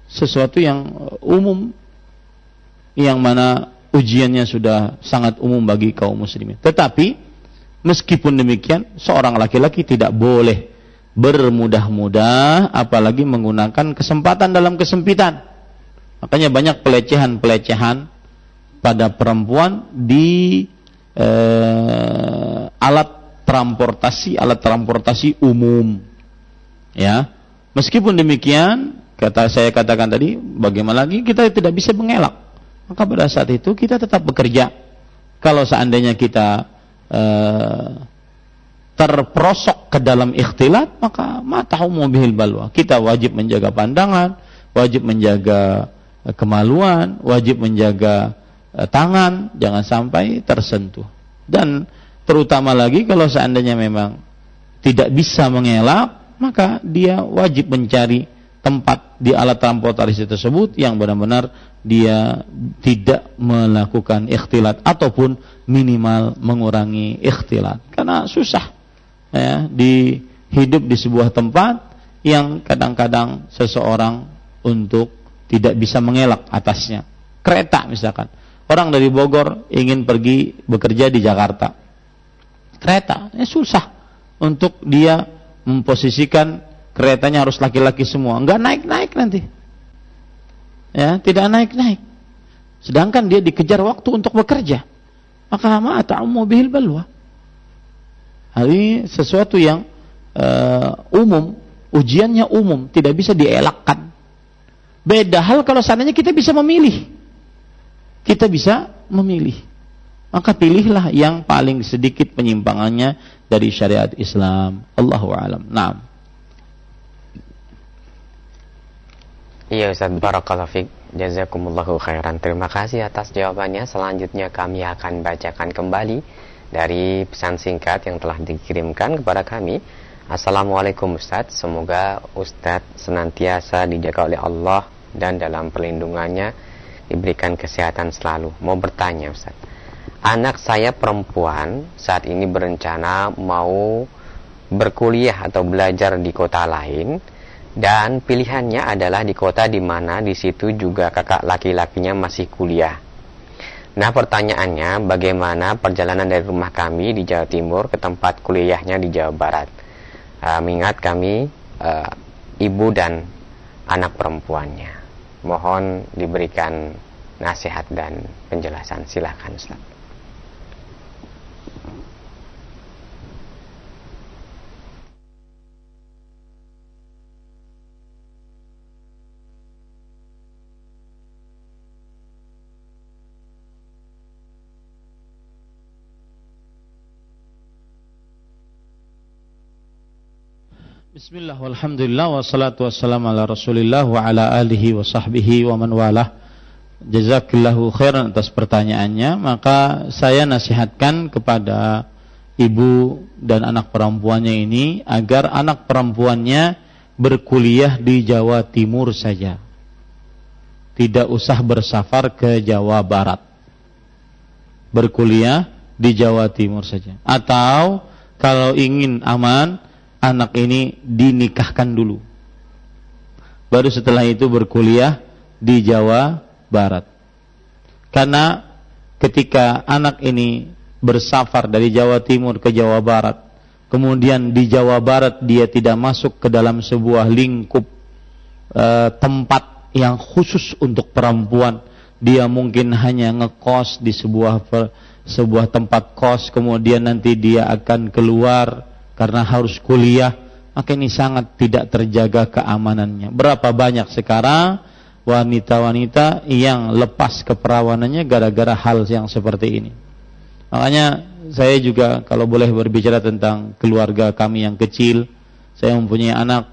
umum, yang mana ujiannya sudah sangat umum bagi kaum muslimin. Tetapi meskipun demikian, seorang laki-laki tidak boleh bermudah-mudah, apalagi menggunakan kesempatan dalam kesempitan. Makanya banyak pelecehan-pelecehan pada perempuan di alat transportasi umum. Ya, meskipun demikian, saya katakan tadi, bagaimana lagi kita tidak bisa mengelak. Maka pada saat itu kita tetap bekerja. Kalau seandainya kita terperosok ke dalam ikhtilat, maka ma ta'ummu bihil balwa. Kita wajib menjaga pandangan, wajib menjaga kemaluan, wajib menjaga tangan, jangan sampai tersentuh. Dan terutama lagi kalau seandainya memang tidak bisa mengelak, maka dia wajib mencari tempat di alat transportasi tersebut yang benar-benar dia tidak melakukan ikhtilat ataupun minimal mengurangi ikhtilat. Karena susah ya, hidup di sebuah tempat yang kadang-kadang seseorang untuk tidak bisa mengelak atasnya. Kereta misalkan, orang dari Bogor ingin pergi bekerja di Jakarta. Kereta, susah untuk dia memposisikan keretanya harus laki-laki semua. Enggak naik-naik nanti. Ya, tidak naik-naik. Sedangkan dia dikejar waktu untuk bekerja. Maka ma ta'ummu bihil balwa. Hal ini sesuatu yang umum, ujiannya umum, tidak bisa dielakkan. Beda hal kalau seandainya kita bisa memilih. Kita bisa memilih. Maka pilihlah yang paling sedikit penyimpangannya dari syariat Islam. Allahu a'lam. Naam. Iya Ustaz, barakallahu fiik, jazakumullahu khairan. Terima kasih atas jawabannya. Selanjutnya kami akan bacakan kembali dari pesan singkat yang telah dikirimkan kepada kami. Assalamualaikum Ustaz, semoga Ustaz senantiasa dijaga oleh Allah dan dalam perlindungannya diberikan kesehatan selalu. Mau bertanya Ustaz, anak saya perempuan saat ini berencana mau berkuliah atau belajar di kota lain, dan pilihannya adalah di kota di mana di situ juga kakak laki-lakinya masih kuliah. Nah, pertanyaannya, bagaimana perjalanan dari rumah kami di Jawa Timur ke tempat kuliahnya di Jawa Barat? Mengingat kami ibu dan anak perempuannya. Mohon diberikan nasihat dan penjelasan. Silakan Ustaz. Bismillah, walhamdulillah, wassalatu wassalamu ala rasulillah wa ala alihi wa sahbihi wa man walah. Jazakillahu khairan atas pertanyaannya. Maka saya nasihatkan kepada ibu dan anak perempuannya ini agar anak perempuannya berkuliah di Jawa Timur saja, tidak usah bersafar ke Jawa Barat. Berkuliah di Jawa Timur saja. Atau kalau ingin aman, anak ini dinikahkan dulu, baru setelah itu berkuliah di Jawa Barat. Karena ketika anak ini bersafar dari Jawa Timur ke Jawa Barat, kemudian di Jawa Barat dia tidak masuk ke dalam sebuah lingkup tempat yang khusus untuk perempuan, dia mungkin hanya ngekos di sebuah tempat kos, kemudian nanti dia akan keluar karena harus kuliah, maka ini sangat tidak terjaga keamanannya. Berapa banyak sekarang wanita-wanita yang lepas keperawanannya gara-gara hal yang seperti ini. Makanya saya juga kalau boleh berbicara tentang keluarga kami yang kecil, saya mempunyai anak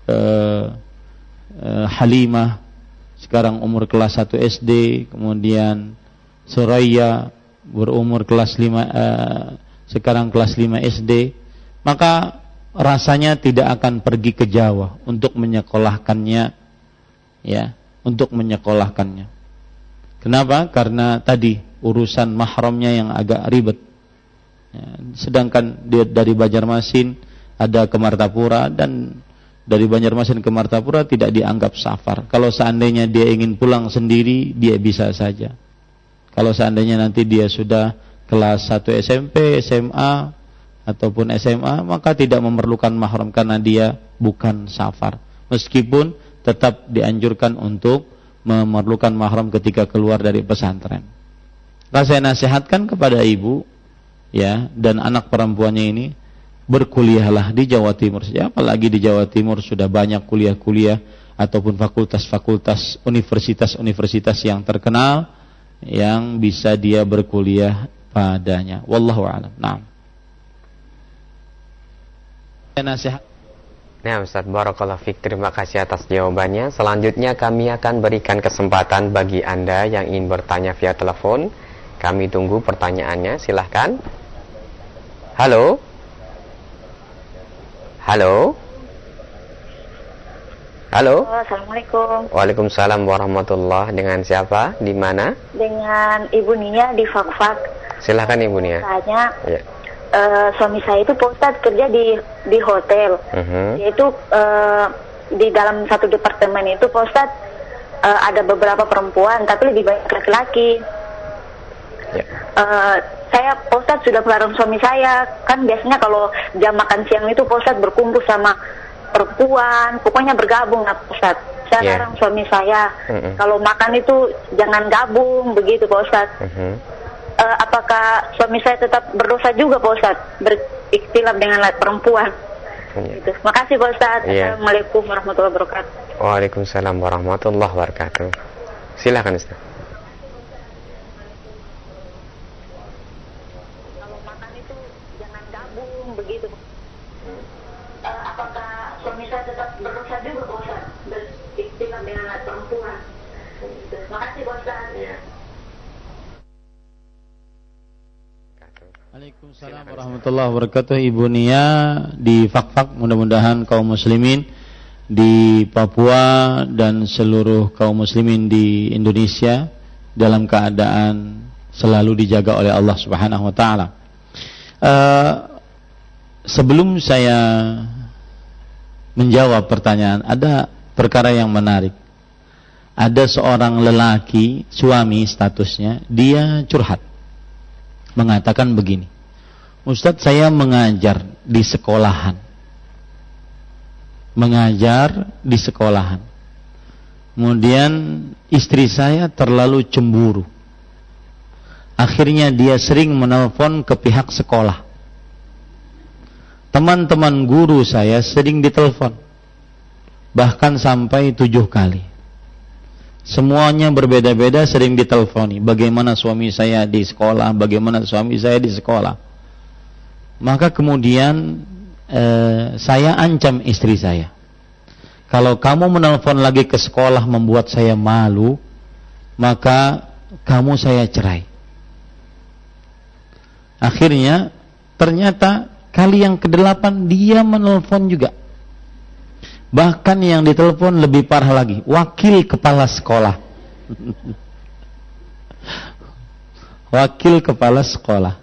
Halimah, sekarang umur kelas 1 SD, kemudian Suraya berumur kelas 5, sekarang kelas 5 SD. Maka rasanya tidak akan pergi ke Jawa untuk menyekolahkannya, ya, untuk menyekolahkannya. Kenapa? Karena tadi urusan mahramnya yang agak ribet. Ya, sedangkan dia dari Banjarmasin ada ke Martapura, dan dari Banjarmasin ke Martapura tidak dianggap safar. Kalau seandainya dia ingin pulang sendiri, dia bisa saja. Kalau seandainya nanti dia sudah kelas 1 SMP, SMA ataupun SMA, maka tidak memerlukan mahram karena dia bukan safar. Meskipun tetap dianjurkan untuk memerlukan mahram ketika keluar dari pesantren. Saya nasihatkan kepada ibu, ya, dan anak perempuannya ini, berkuliahlah di Jawa Timur saja. Apalagi di Jawa Timur sudah banyak kuliah-kuliah ataupun fakultas-fakultas, universitas-universitas yang terkenal yang bisa dia berkuliah padanya. Wallahu a'lam. Naam. Nasihat. Nah, Ustaz, barakallahu fiik, terima kasih atas jawabannya. Selanjutnya kami akan berikan kesempatan bagi Anda yang ingin bertanya via telepon. Kami tunggu pertanyaannya, silahkan. Halo. Halo. Halo. Assalamualaikum. Waalaikumsalam warahmatullahi. Dengan siapa? Di mana? Dengan Ibu Nia di Fakfak. Silahkan Ibu Nia. Tanya. Ya. Suami saya itu Pak Ustadz kerja di hotel. Yaitu di dalam satu departemen itu Pak Ustadz ada beberapa perempuan, tapi lebih banyak laki-laki. Ya. Saya Pak Ustadz sudah melarang suami saya. Kan biasanya kalau jam makan siang itu Pak Ustadz berkumpul sama perempuan, pokoknya bergabung Pak Ustadz. Saya larang suami saya kalau makan itu jangan gabung begitu Pak Ustadz. Apakah suami saya tetap berdosa juga Pak Ustadz berikhtilaf dengan perempuan? Gitu. Makasih Pak Ustadz. Assalamualaikum warahmatullahi wabarakatuh. Waalaikumsalam warahmatullahi wabarakatuh. Silakan Ustaz. Kalau makan itu jangan gabung begitu. Apakah suami saya tetap berdosa juga Pak Ustadz berikhtilaf dengan perempuan? Gitu. Makasih Pak Ustadz. Waalaikumsalam warahmatullahi wabarakatuh. Ibu Nia di Fakfak, mudah-mudahan kaum muslimin di Papua dan seluruh kaum muslimin di Indonesia dalam keadaan selalu dijaga oleh Allah Subhanahu wa taala. Sebelum saya menjawab pertanyaan, ada perkara yang menarik. Ada seorang lelaki, suami statusnya, dia curhat. Mengatakan begini, Ustadz, saya mengajar di sekolahan. Kemudian istri saya terlalu cemburu. Akhirnya dia sering menelpon ke pihak sekolah. Teman-teman guru saya sering ditelepon, bahkan sampai 7 kali. Semuanya berbeda-beda, sering diteleponi. Bagaimana suami saya di sekolah, bagaimana suami saya di sekolah. Maka kemudian saya ancam istri saya. Kalau kamu menelpon lagi ke sekolah membuat saya malu, maka kamu saya cerai. Akhirnya ternyata kali yang ke-8 dia menelpon juga. Bahkan yang ditelepon lebih parah lagi, wakil kepala sekolah. Wakil kepala sekolah.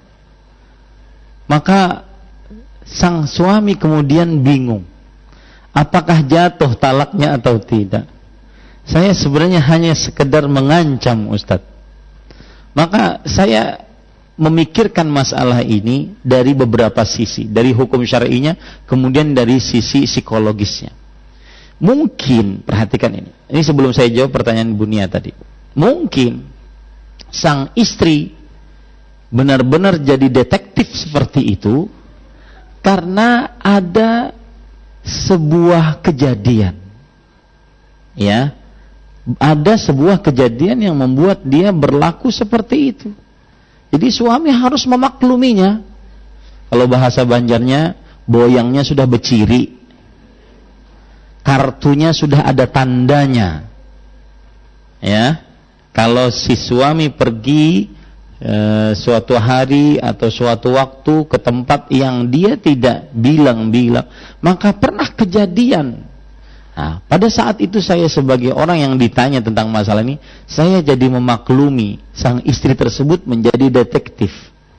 Maka sang suami kemudian bingung, apakah jatuh talaknya atau tidak. Saya sebenarnya hanya sekedar mengancam Ustadz. Maka saya memikirkan masalah ini dari beberapa sisi, dari hukum syar'inya, kemudian dari sisi psikologisnya. Mungkin, perhatikan ini sebelum saya jawab pertanyaan Bu Nia tadi, mungkin sang istri benar-benar jadi detektif seperti itu karena ada sebuah kejadian, ya, ada sebuah kejadian yang membuat dia berlaku seperti itu. Jadi suami harus memakluminya. Kalau bahasa Banjarnya, boyangnya sudah beciri, kartunya sudah ada tandanya. Ya, kalau si suami pergi suatu hari atau suatu waktu ke tempat yang dia tidak bilang-bilang, maka pernah kejadian. Nah, pada saat itu saya sebagai orang yang ditanya tentang masalah ini, saya jadi memaklumi sang istri tersebut menjadi detektif.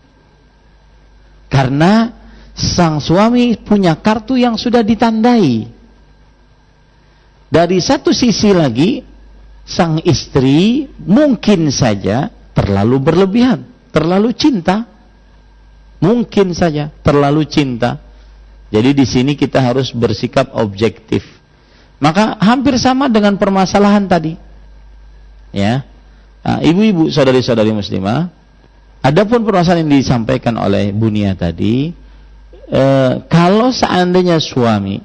Karena sang suami punya kartu yang sudah ditandai. Dari satu sisi lagi, sang istri mungkin saja terlalu berlebihan, terlalu cinta. Mungkin saja terlalu cinta. Jadi di sini kita harus bersikap objektif. Maka hampir sama dengan permasalahan tadi. Ya. Nah, ibu-ibu, saudari-saudari muslimah, adapun permasalahan yang disampaikan oleh Bu Nia tadi, kalau seandainya suami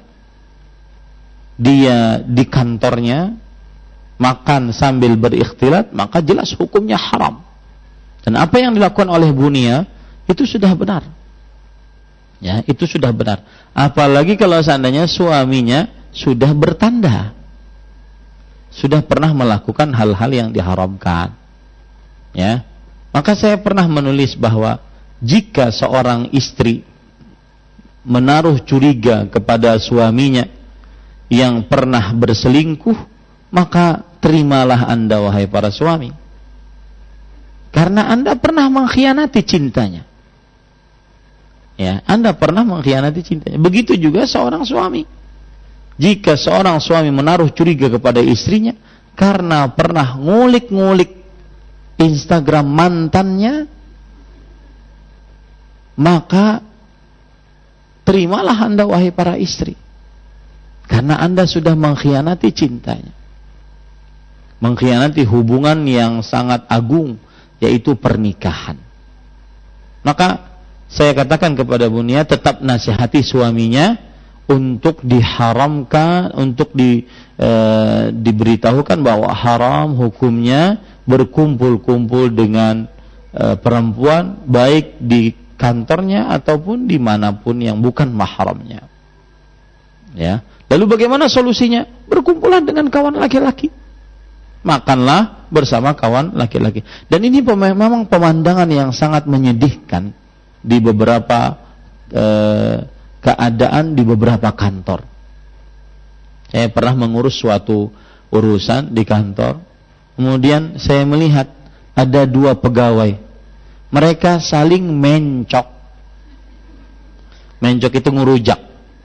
dia di kantornya makan sambil berikhtilat, maka jelas hukumnya haram. Dan apa yang dilakukan oleh Bu Nia itu sudah benar. Ya, itu sudah benar. Apalagi kalau seandainya suaminya sudah bertanda, sudah pernah melakukan hal-hal yang diharamkan. Ya, maka saya pernah menulis bahwa jika seorang istri menaruh curiga kepada suaminya yang pernah berselingkuh, maka terimalah Anda wahai para suami, karena Anda pernah mengkhianati cintanya. Ya, Anda pernah mengkhianati cintanya. Begitu juga seorang suami. Jika seorang suami menaruh curiga kepada istrinya karena pernah ngulik-ngulik Instagram mantannya, maka terimalah Anda wahai para istri, karena Anda sudah mengkhianati cintanya, mengkhianati hubungan yang sangat agung, yaitu pernikahan. Maka saya katakan kepada Bu Nia, tetap nasihati suaminya untuk diharamkan, untuk diberitahukan bahwa haram hukumnya berkumpul-kumpul dengan perempuan, baik di kantornya ataupun dimanapun yang bukan mahramnya. Ya. Lalu bagaimana solusinya? Berkumpulan dengan kawan laki-laki, makanlah bersama kawan laki-laki. Dan ini memang pemandangan yang sangat menyedihkan di beberapa keadaan di beberapa kantor. Saya pernah mengurus suatu urusan di kantor, kemudian saya melihat ada dua pegawai, mereka saling mencok. Mencok itu ngerujak,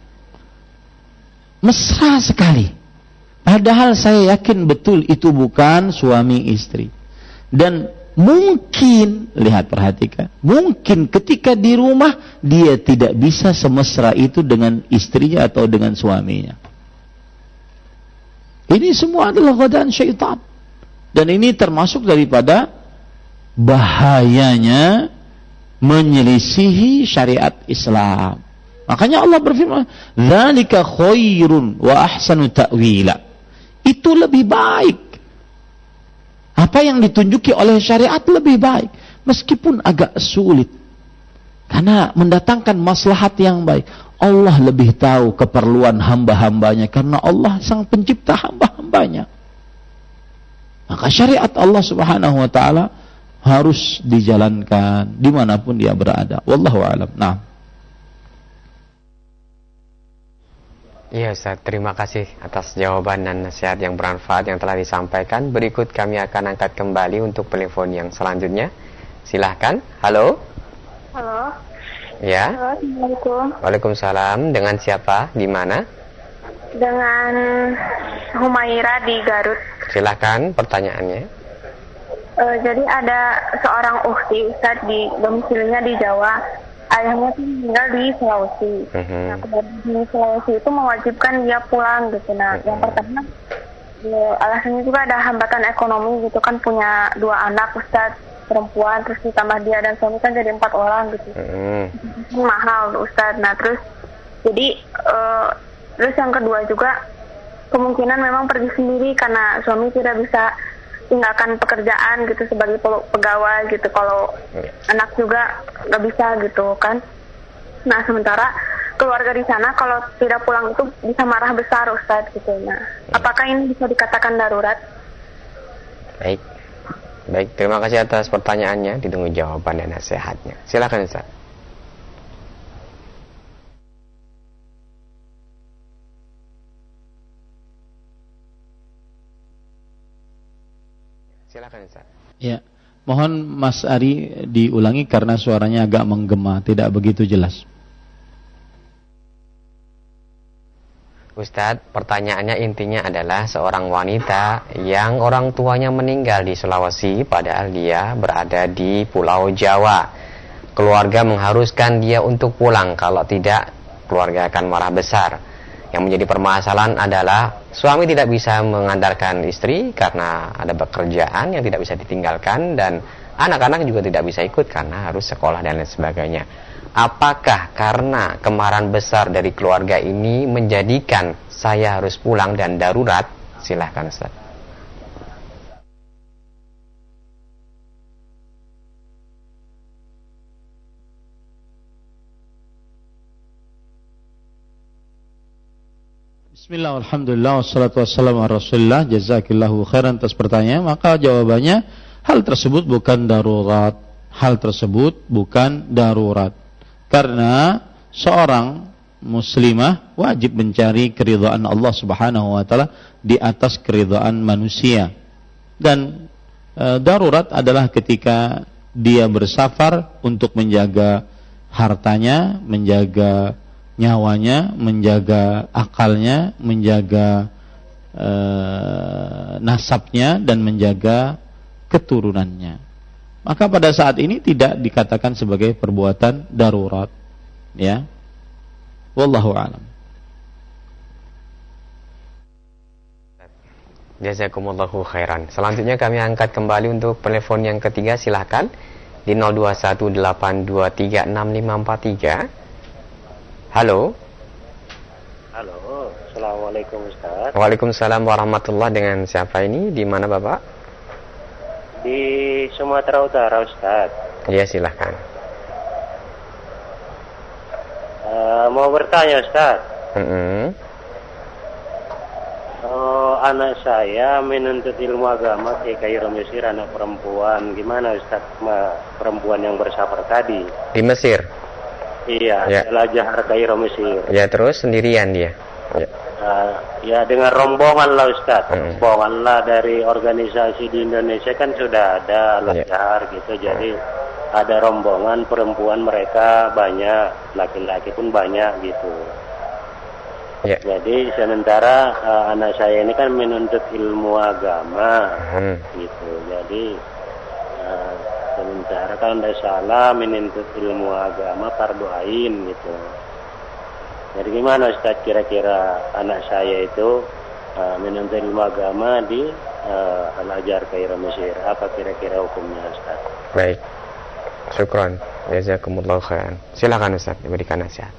mesra sekali. Padahal saya yakin betul itu bukan suami istri. Dan mungkin, lihat, perhatikan, mungkin ketika di rumah dia tidak bisa semesra itu dengan istrinya atau dengan suaminya. Ini semua adalah godaan syaitan. Dan ini termasuk daripada bahayanya menyelisihi syariat Islam. Makanya Allah berfirman, "Dzalika khairun wa ahsanu ta'wila." Itu lebih baik. Apa yang ditunjuki oleh syariat lebih baik, meskipun agak sulit, karena mendatangkan maslahat yang baik. Allah lebih tahu keperluan hamba-hambanya, karena Allah sang pencipta hamba-hambanya. Maka syariat Allah Subhanahu wa ta'ala harus dijalankan dimanapun dia berada. Wallahu a'lam. Nah. Iya Ustaz, terima kasih atas jawaban dan nasihat yang bermanfaat yang telah disampaikan. Berikut kami akan angkat kembali untuk telepon yang selanjutnya. Silahkan. Halo. Halo. Ya. Halo, Assalamualaikum. Waalaikumsalam. Dengan siapa? Di mana? Dengan Humaira di Garut. Silahkan pertanyaannya. Jadi ada seorang ukhti Ustadz di domisilinya di Jawa. Ayahnya tuh tinggal di Sulawesi. Nah, di Sulawesi itu mewajibkan dia pulang gitu. Nah, yang pertama alasannya juga ada hambatan ekonomi gitu kan, punya 2 anak Ustadz perempuan, terus ditambah dia dan suami kan jadi 4 orang gitu. Mahal Ustadz. Nah terus jadi terus yang kedua juga kemungkinan memang pergi sendiri karena suami tidak bisa tinggalkan pekerjaan gitu sebagai pegawai gitu, kalau anak juga nggak bisa gitu kan. Nah sementara keluarga di sana kalau tidak pulang itu bisa marah besar Ustadz gitu. Nah apakah ini bisa dikatakan darurat? Baik, terima kasih atas pertanyaannya, ditunggu jawaban dan nasihatnya. Silakan Ustaz. Silakan Ustaz. Ya, mohon Mas Ari diulangi karena suaranya agak menggema, tidak begitu jelas. Ustadz, pertanyaannya intinya adalah seorang wanita yang orang tuanya meninggal di Sulawesi padahal dia berada di Pulau Jawa. Keluarga mengharuskan dia untuk pulang, kalau tidak keluarga akan marah besar. Yang menjadi permasalahan adalah suami tidak bisa mengandalkan istri karena ada pekerjaan yang tidak bisa ditinggalkan, dan anak-anak juga tidak bisa ikut karena harus sekolah dan lain sebagainya. Apakah karena kemarahan besar dari keluarga ini menjadikan saya harus pulang dan darurat? Silahkan Ustaz. Bismillah, alhamdulillah, wassalatu wassalamu ala rasulillah, jazakillahu khairan atas pertanyaan. Maka jawabannya, hal tersebut bukan darurat. Hal tersebut bukan darurat. Karena seorang muslimah wajib mencari keridhaan Allah Subhanahu wa taala di atas keridhaan manusia. Dan darurat adalah ketika dia bersafar untuk menjaga hartanya, menjaga nyawanya, menjaga akalnya, menjaga nasabnya, dan menjaga keturunannya. Maka pada saat ini tidak dikatakan sebagai perbuatan darurat, ya. Wallahu a'lam. Jazakumullahu khairan. Selanjutnya kami angkat kembali untuk telepon yang ketiga, silahkan di 0218236543. Halo. Halo, assalamualaikum Ustaz. Waalaikumsalam warahmatullahi. Dengan siapa ini? Di mana Bapak? Di Sumatera Utara Ustaz. Iya, silahkan. Mau bertanya Ustaz. Anak saya menuntut ilmu agama ke Kairo Mesir, anak perempuan. Gimana Ustaz perempuan yang bersafar tadi? Di Mesir? Iya, ya. Al-Azhar Kairo Mesir. Ya, terus sendirian dia? Ya. Ya dengan rombongan lah Ustaz. Rombongan lah dari organisasi di Indonesia kan sudah ada Al-Azhar gitu. Jadi ada rombongan perempuan, mereka banyak, laki-laki pun banyak gitu. Ya. Jadi sementara anak saya ini kan menuntut ilmu agama gitu. Jadi sementara kalau tidak salah menuntut ilmu agama fardu ain gitu. Jadi gimana Ustaz kira-kira anak saya itu menuntut ilmu agama di Al-Azhar Kairo Mesir, apa kira-kira hukumnya Ustaz? Baik, syukran, jazakumullahu khairan. Silakan Ustaz diberikan nasihat.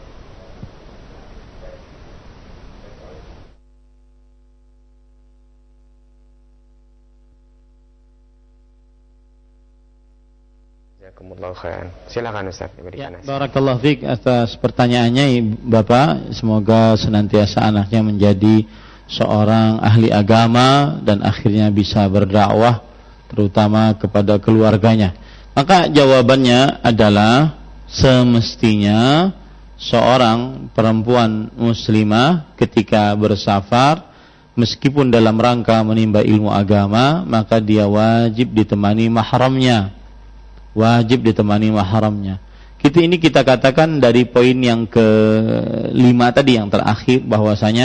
Silakan Ustaz diberikan nasihat. Barakallahu fiik atas pertanyaannya Bapak. Semoga senantiasa anaknya menjadi seorang ahli agama dan akhirnya bisa berdakwah terutama kepada keluarganya. Maka jawabannya adalah semestinya seorang perempuan muslimah ketika bersafar meskipun dalam rangka menimba ilmu agama, maka dia wajib ditemani mahramnya. Wajib ditemani mahramnya. Ini kita katakan dari poin yang ke-5 tadi yang terakhir, bahwasanya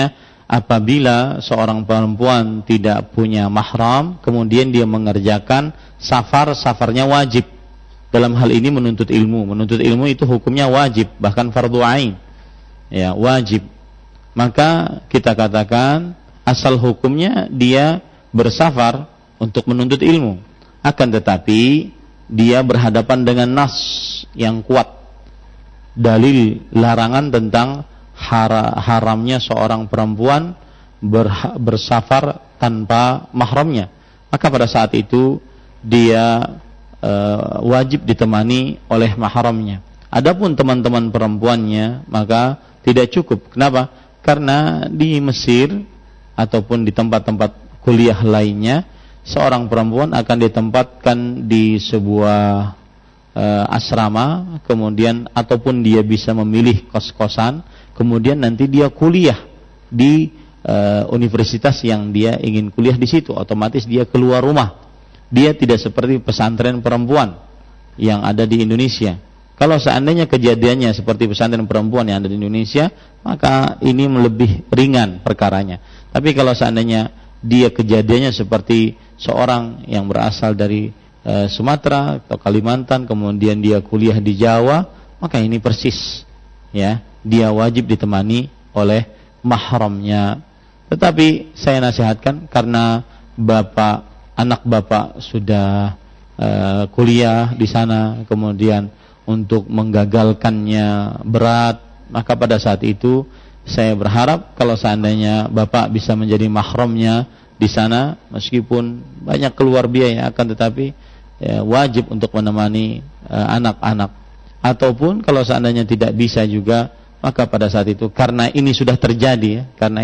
apabila seorang perempuan tidak punya mahram, kemudian dia mengerjakan safarnya wajib. Dalam hal ini menuntut ilmu itu hukumnya wajib, bahkan fardhu ain. Ya, wajib. Maka kita katakan asal hukumnya dia bersafar untuk menuntut ilmu. Akan tetapi dia berhadapan dengan nas yang kuat, dalil larangan tentang haramnya seorang perempuan bersafar tanpa mahramnya. Maka pada saat itu dia wajib ditemani oleh mahramnya. Adapun teman-teman perempuannya maka tidak cukup. Kenapa? Karena di Mesir ataupun di tempat-tempat kuliah lainnya, seorang perempuan akan ditempatkan di sebuah asrama, kemudian ataupun dia bisa memilih kos-kosan, kemudian nanti dia kuliah di universitas yang dia ingin kuliah di situ. Otomatis dia keluar rumah. Dia tidak seperti pesantren perempuan yang ada di Indonesia. Kalau seandainya kejadiannya seperti pesantren perempuan yang ada di Indonesia, maka ini lebih ringan perkaranya. Tapi kalau seandainya dia kejadiannya seperti seorang yang berasal dari Sumatera atau Kalimantan, kemudian dia kuliah di Jawa, maka ini persis, ya, dia wajib ditemani oleh mahramnya. Tetapi saya nasihatkan karena anak bapak sudah kuliah di sana, kemudian untuk menggagalkannya berat, maka pada saat itu saya berharap kalau seandainya bapak bisa menjadi mahramnya di sana, meskipun banyak keluar biaya, akan tetapi wajib untuk menemani anak-anak. Ataupun kalau seandainya tidak bisa juga, maka pada saat itu karena ini sudah terjadi,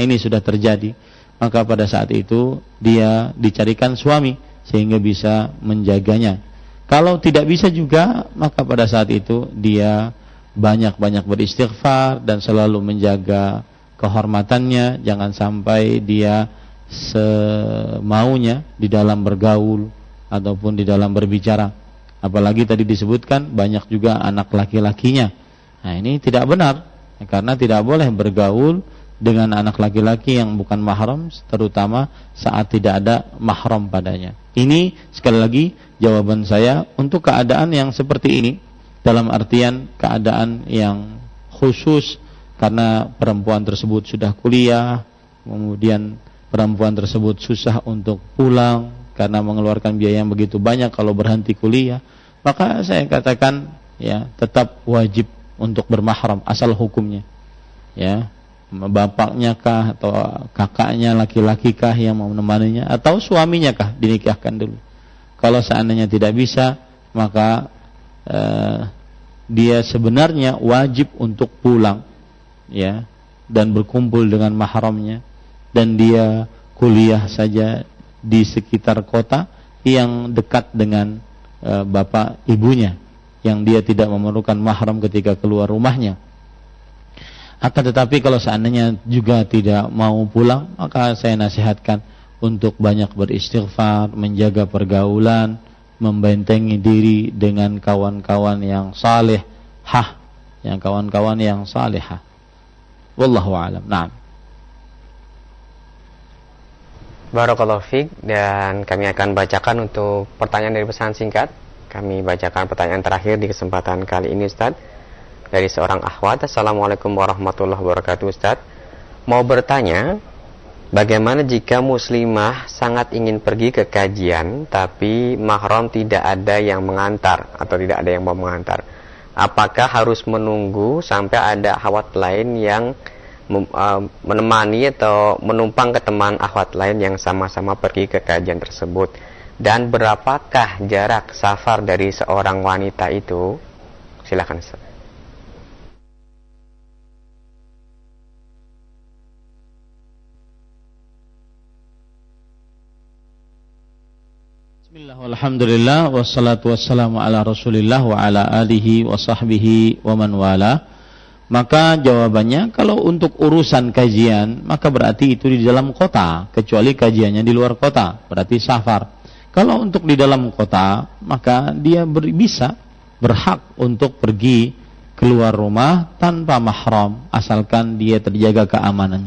maka pada saat itu dia dicarikan suami sehingga bisa menjaganya. Kalau tidak bisa juga, maka pada saat itu dia banyak-banyak beristighfar dan selalu menjaga kehormatannya, jangan sampai dia semaunya di dalam bergaul ataupun di dalam berbicara. Apalagi tadi disebutkan banyak juga anak laki-lakinya. Nah, ini tidak benar, karena tidak boleh bergaul dengan anak laki-laki yang bukan mahram, terutama saat tidak ada mahram padanya. Ini sekali lagi jawaban saya untuk keadaan yang seperti ini, dalam artian keadaan yang khusus karena perempuan tersebut sudah kuliah, kemudian perempuan tersebut susah untuk pulang karena mengeluarkan biaya yang begitu banyak kalau berhenti kuliah, maka saya katakan ya tetap wajib untuk bermahram asal hukumnya. Ya, bapaknya kah atau kakaknya laki-laki kah yang mau menemaninya, atau suaminya kah dinikahkan dulu. Kalau seandainya tidak bisa, maka dia sebenarnya wajib untuk pulang, ya, dan berkumpul dengan mahramnya, dan dia kuliah saja di sekitar kota yang dekat dengan bapak ibunya, yang dia tidak memerlukan mahram ketika keluar rumahnya. Akan tetapi kalau seandainya juga tidak mau pulang, maka saya nasihatkan untuk banyak beristighfar, menjaga pergaulan, membentengi diri dengan kawan-kawan yang salihah, Wallahu a'lam. Naam. Barakallahu fiik, dan kami akan bacakan untuk pertanyaan dari pesan singkat. Kami bacakan pertanyaan terakhir di kesempatan kali ini, Ustaz. Dari seorang akhwat. Assalamualaikum warahmatullahi wabarakatuh, Ustaz. Mau bertanya, bagaimana jika muslimah sangat ingin pergi ke kajian tapi mahram tidak ada yang mengantar atau tidak ada yang mau mengantar? Apakah harus menunggu sampai ada akhwat lain yang menemani atau menumpang ke teman akhwat lain yang sama-sama pergi ke kajian tersebut? Dan berapakah jarak safar dari seorang wanita itu? Silakan, Ustaz. Bismillah, walhamdulillah, wassalatu wassalamu ala rasulillah wa ala alihi wa sahbihi wa man wala. Maka jawabannya, kalau untuk urusan kajian, maka berarti itu di dalam kota, kecuali kajiannya di luar kota, berarti safar. Kalau untuk di dalam kota, maka dia bisa berhak untuk pergi keluar rumah tanpa mahram, asalkan dia terjaga keamanannya.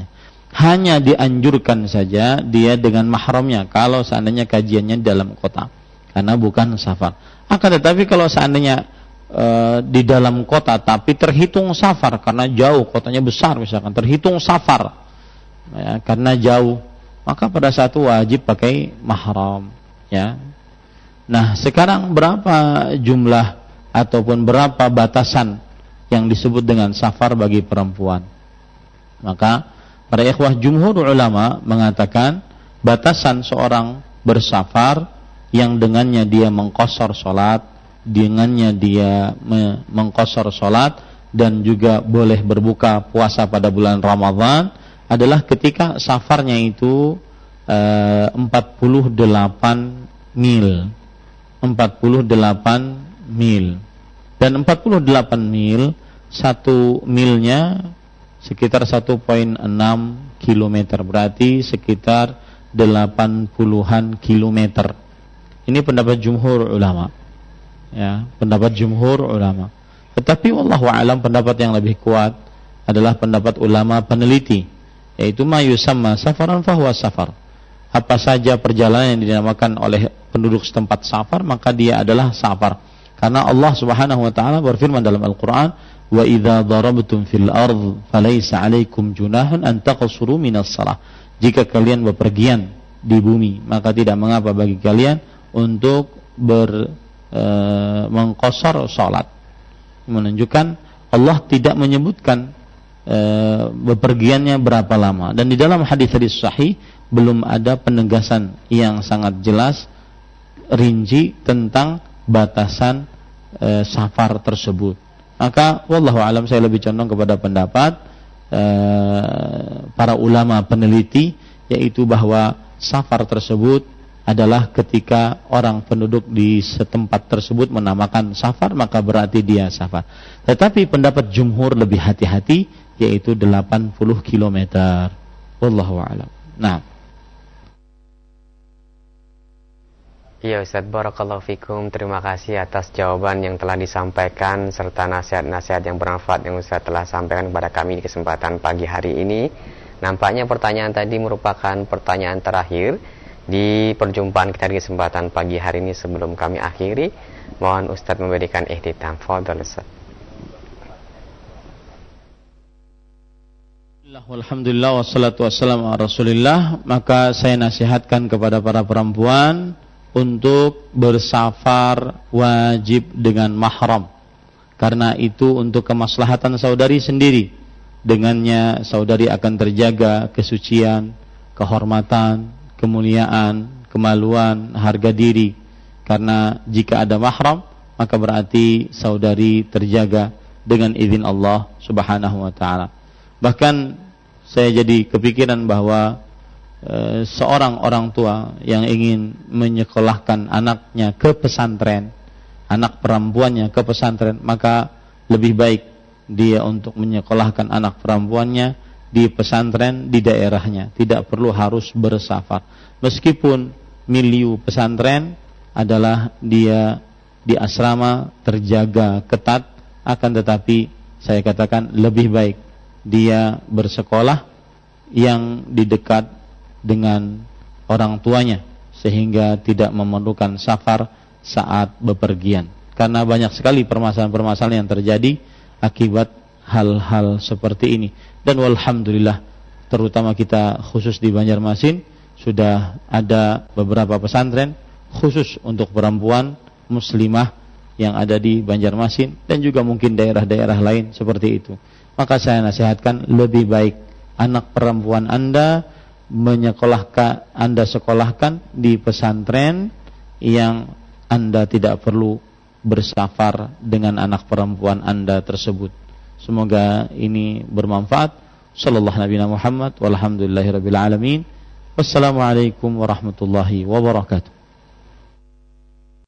hanya dianjurkan saja dia dengan mahramnya kalau seandainya kajiannya dalam kota, karena bukan safar. Akan tetapi kalau seandainya di dalam kota tapi terhitung safar karena jauh, kotanya besar misalkan, terhitung safar ya, karena jauh, maka pada saat itu wajib pakai mahram ya. Nah, sekarang berapa jumlah ataupun berapa batasan yang disebut dengan safar bagi perempuan? Maka para ikhwah jumhur ulama mengatakan batasan seorang bersafar yang dengannya dia mengqashar salat, dengannya dia mengqashar salat dan juga boleh berbuka puasa pada bulan Ramadan adalah ketika safarnya itu 48 mil. 48 mil. Dan 48 mil, 1 milnya sekitar 1,6 kilometer, berarti sekitar 80-an kilometer. Ini pendapat jumhur ulama. Ya, pendapat jumhur ulama. Tetapi wallahu a'lam pendapat yang lebih kuat adalah pendapat ulama peneliti, yaitu ma yusamma safaran fahuwa safar. Apa saja perjalanan yang dinamakan oleh penduduk setempat safar, maka dia adalah safar. Karena Allah Subhanahu wa taala berfirman dalam Al-Qur'an, "Wa idza darabtum fil ardh falaysa 'alaikum junahun an taqsuru minas shalah." Jika kalian bepergian di bumi, maka tidak mengapa bagi kalian untuk mengqashar salat. Menunjukkan Allah tidak menyebutkan bepergiannya berapa lama, dan di dalam hadis-hadis sahih belum ada penegasan yang sangat jelas rinci tentang batasan safar tersebut. Maka wallahu alam saya lebih condong kepada pendapat para ulama peneliti, yaitu bahwa safar tersebut adalah ketika orang penduduk di setempat tersebut menamakan safar, maka berarti dia safar. Tetapi pendapat jumhur lebih hati-hati, yaitu 80 km. Wallahu a'lam. Nah. Iya Ustaz, barakallahu fikum. Terima kasih atas jawaban yang telah disampaikan serta nasihat-nasihat yang bermanfaat yang Ustaz telah sampaikan kepada kami di kesempatan pagi hari ini. Nampaknya pertanyaan tadi merupakan pertanyaan terakhir di perjumpaan kita di kesempatan pagi hari ini. Sebelum kami akhiri, mohon Ustaz memberikan ihtitam. Fadhal Ustaz. Alhamdulillah wassalatu wassalamu ala Rasulillah. Maka saya nasihatkan kepada para perempuan untuk bersafar wajib dengan mahram, karena itu untuk kemaslahatan saudari sendiri. Dengannya saudari akan terjaga kesucian, kehormatan, kemuliaan, kemaluan, harga diri. Karena jika ada mahram, maka berarti saudari terjaga dengan izin Allah Subhanahu wa taala. Bahkan saya jadi kepikiran bahwa seorang orang tua yang ingin menyekolahkan anaknya ke pesantren, anak perempuannya ke pesantren, maka lebih baik dia untuk menyekolahkan anak perempuannya di pesantren di daerahnya, tidak perlu harus bersafar. Meskipun milieu pesantren adalah dia di asrama terjaga ketat, akan tetapi saya katakan lebih baik dia bersekolah yang di dekat dengan orang tuanya, sehingga tidak memerlukan safar saat bepergian. Karena banyak sekali permasalahan-permasalahan yang terjadi akibat hal-hal seperti ini. Dan walhamdulillah, terutama kita khusus di Banjarmasin, sudah ada beberapa pesantren khusus untuk perempuan muslimah yang ada di Banjarmasin, dan juga mungkin daerah-daerah lain seperti itu. Maka saya nasihatkan lebih baik anak perempuan Anda Anda sekolahkan di pesantren yang Anda tidak perlu bersafar dengan anak perempuan Anda tersebut. Semoga ini bermanfaat. Sallallahu Nabi Muhammad walhamdulillahirabbil alamin. Wassalamualaikum warahmatullahi wabarakatuh.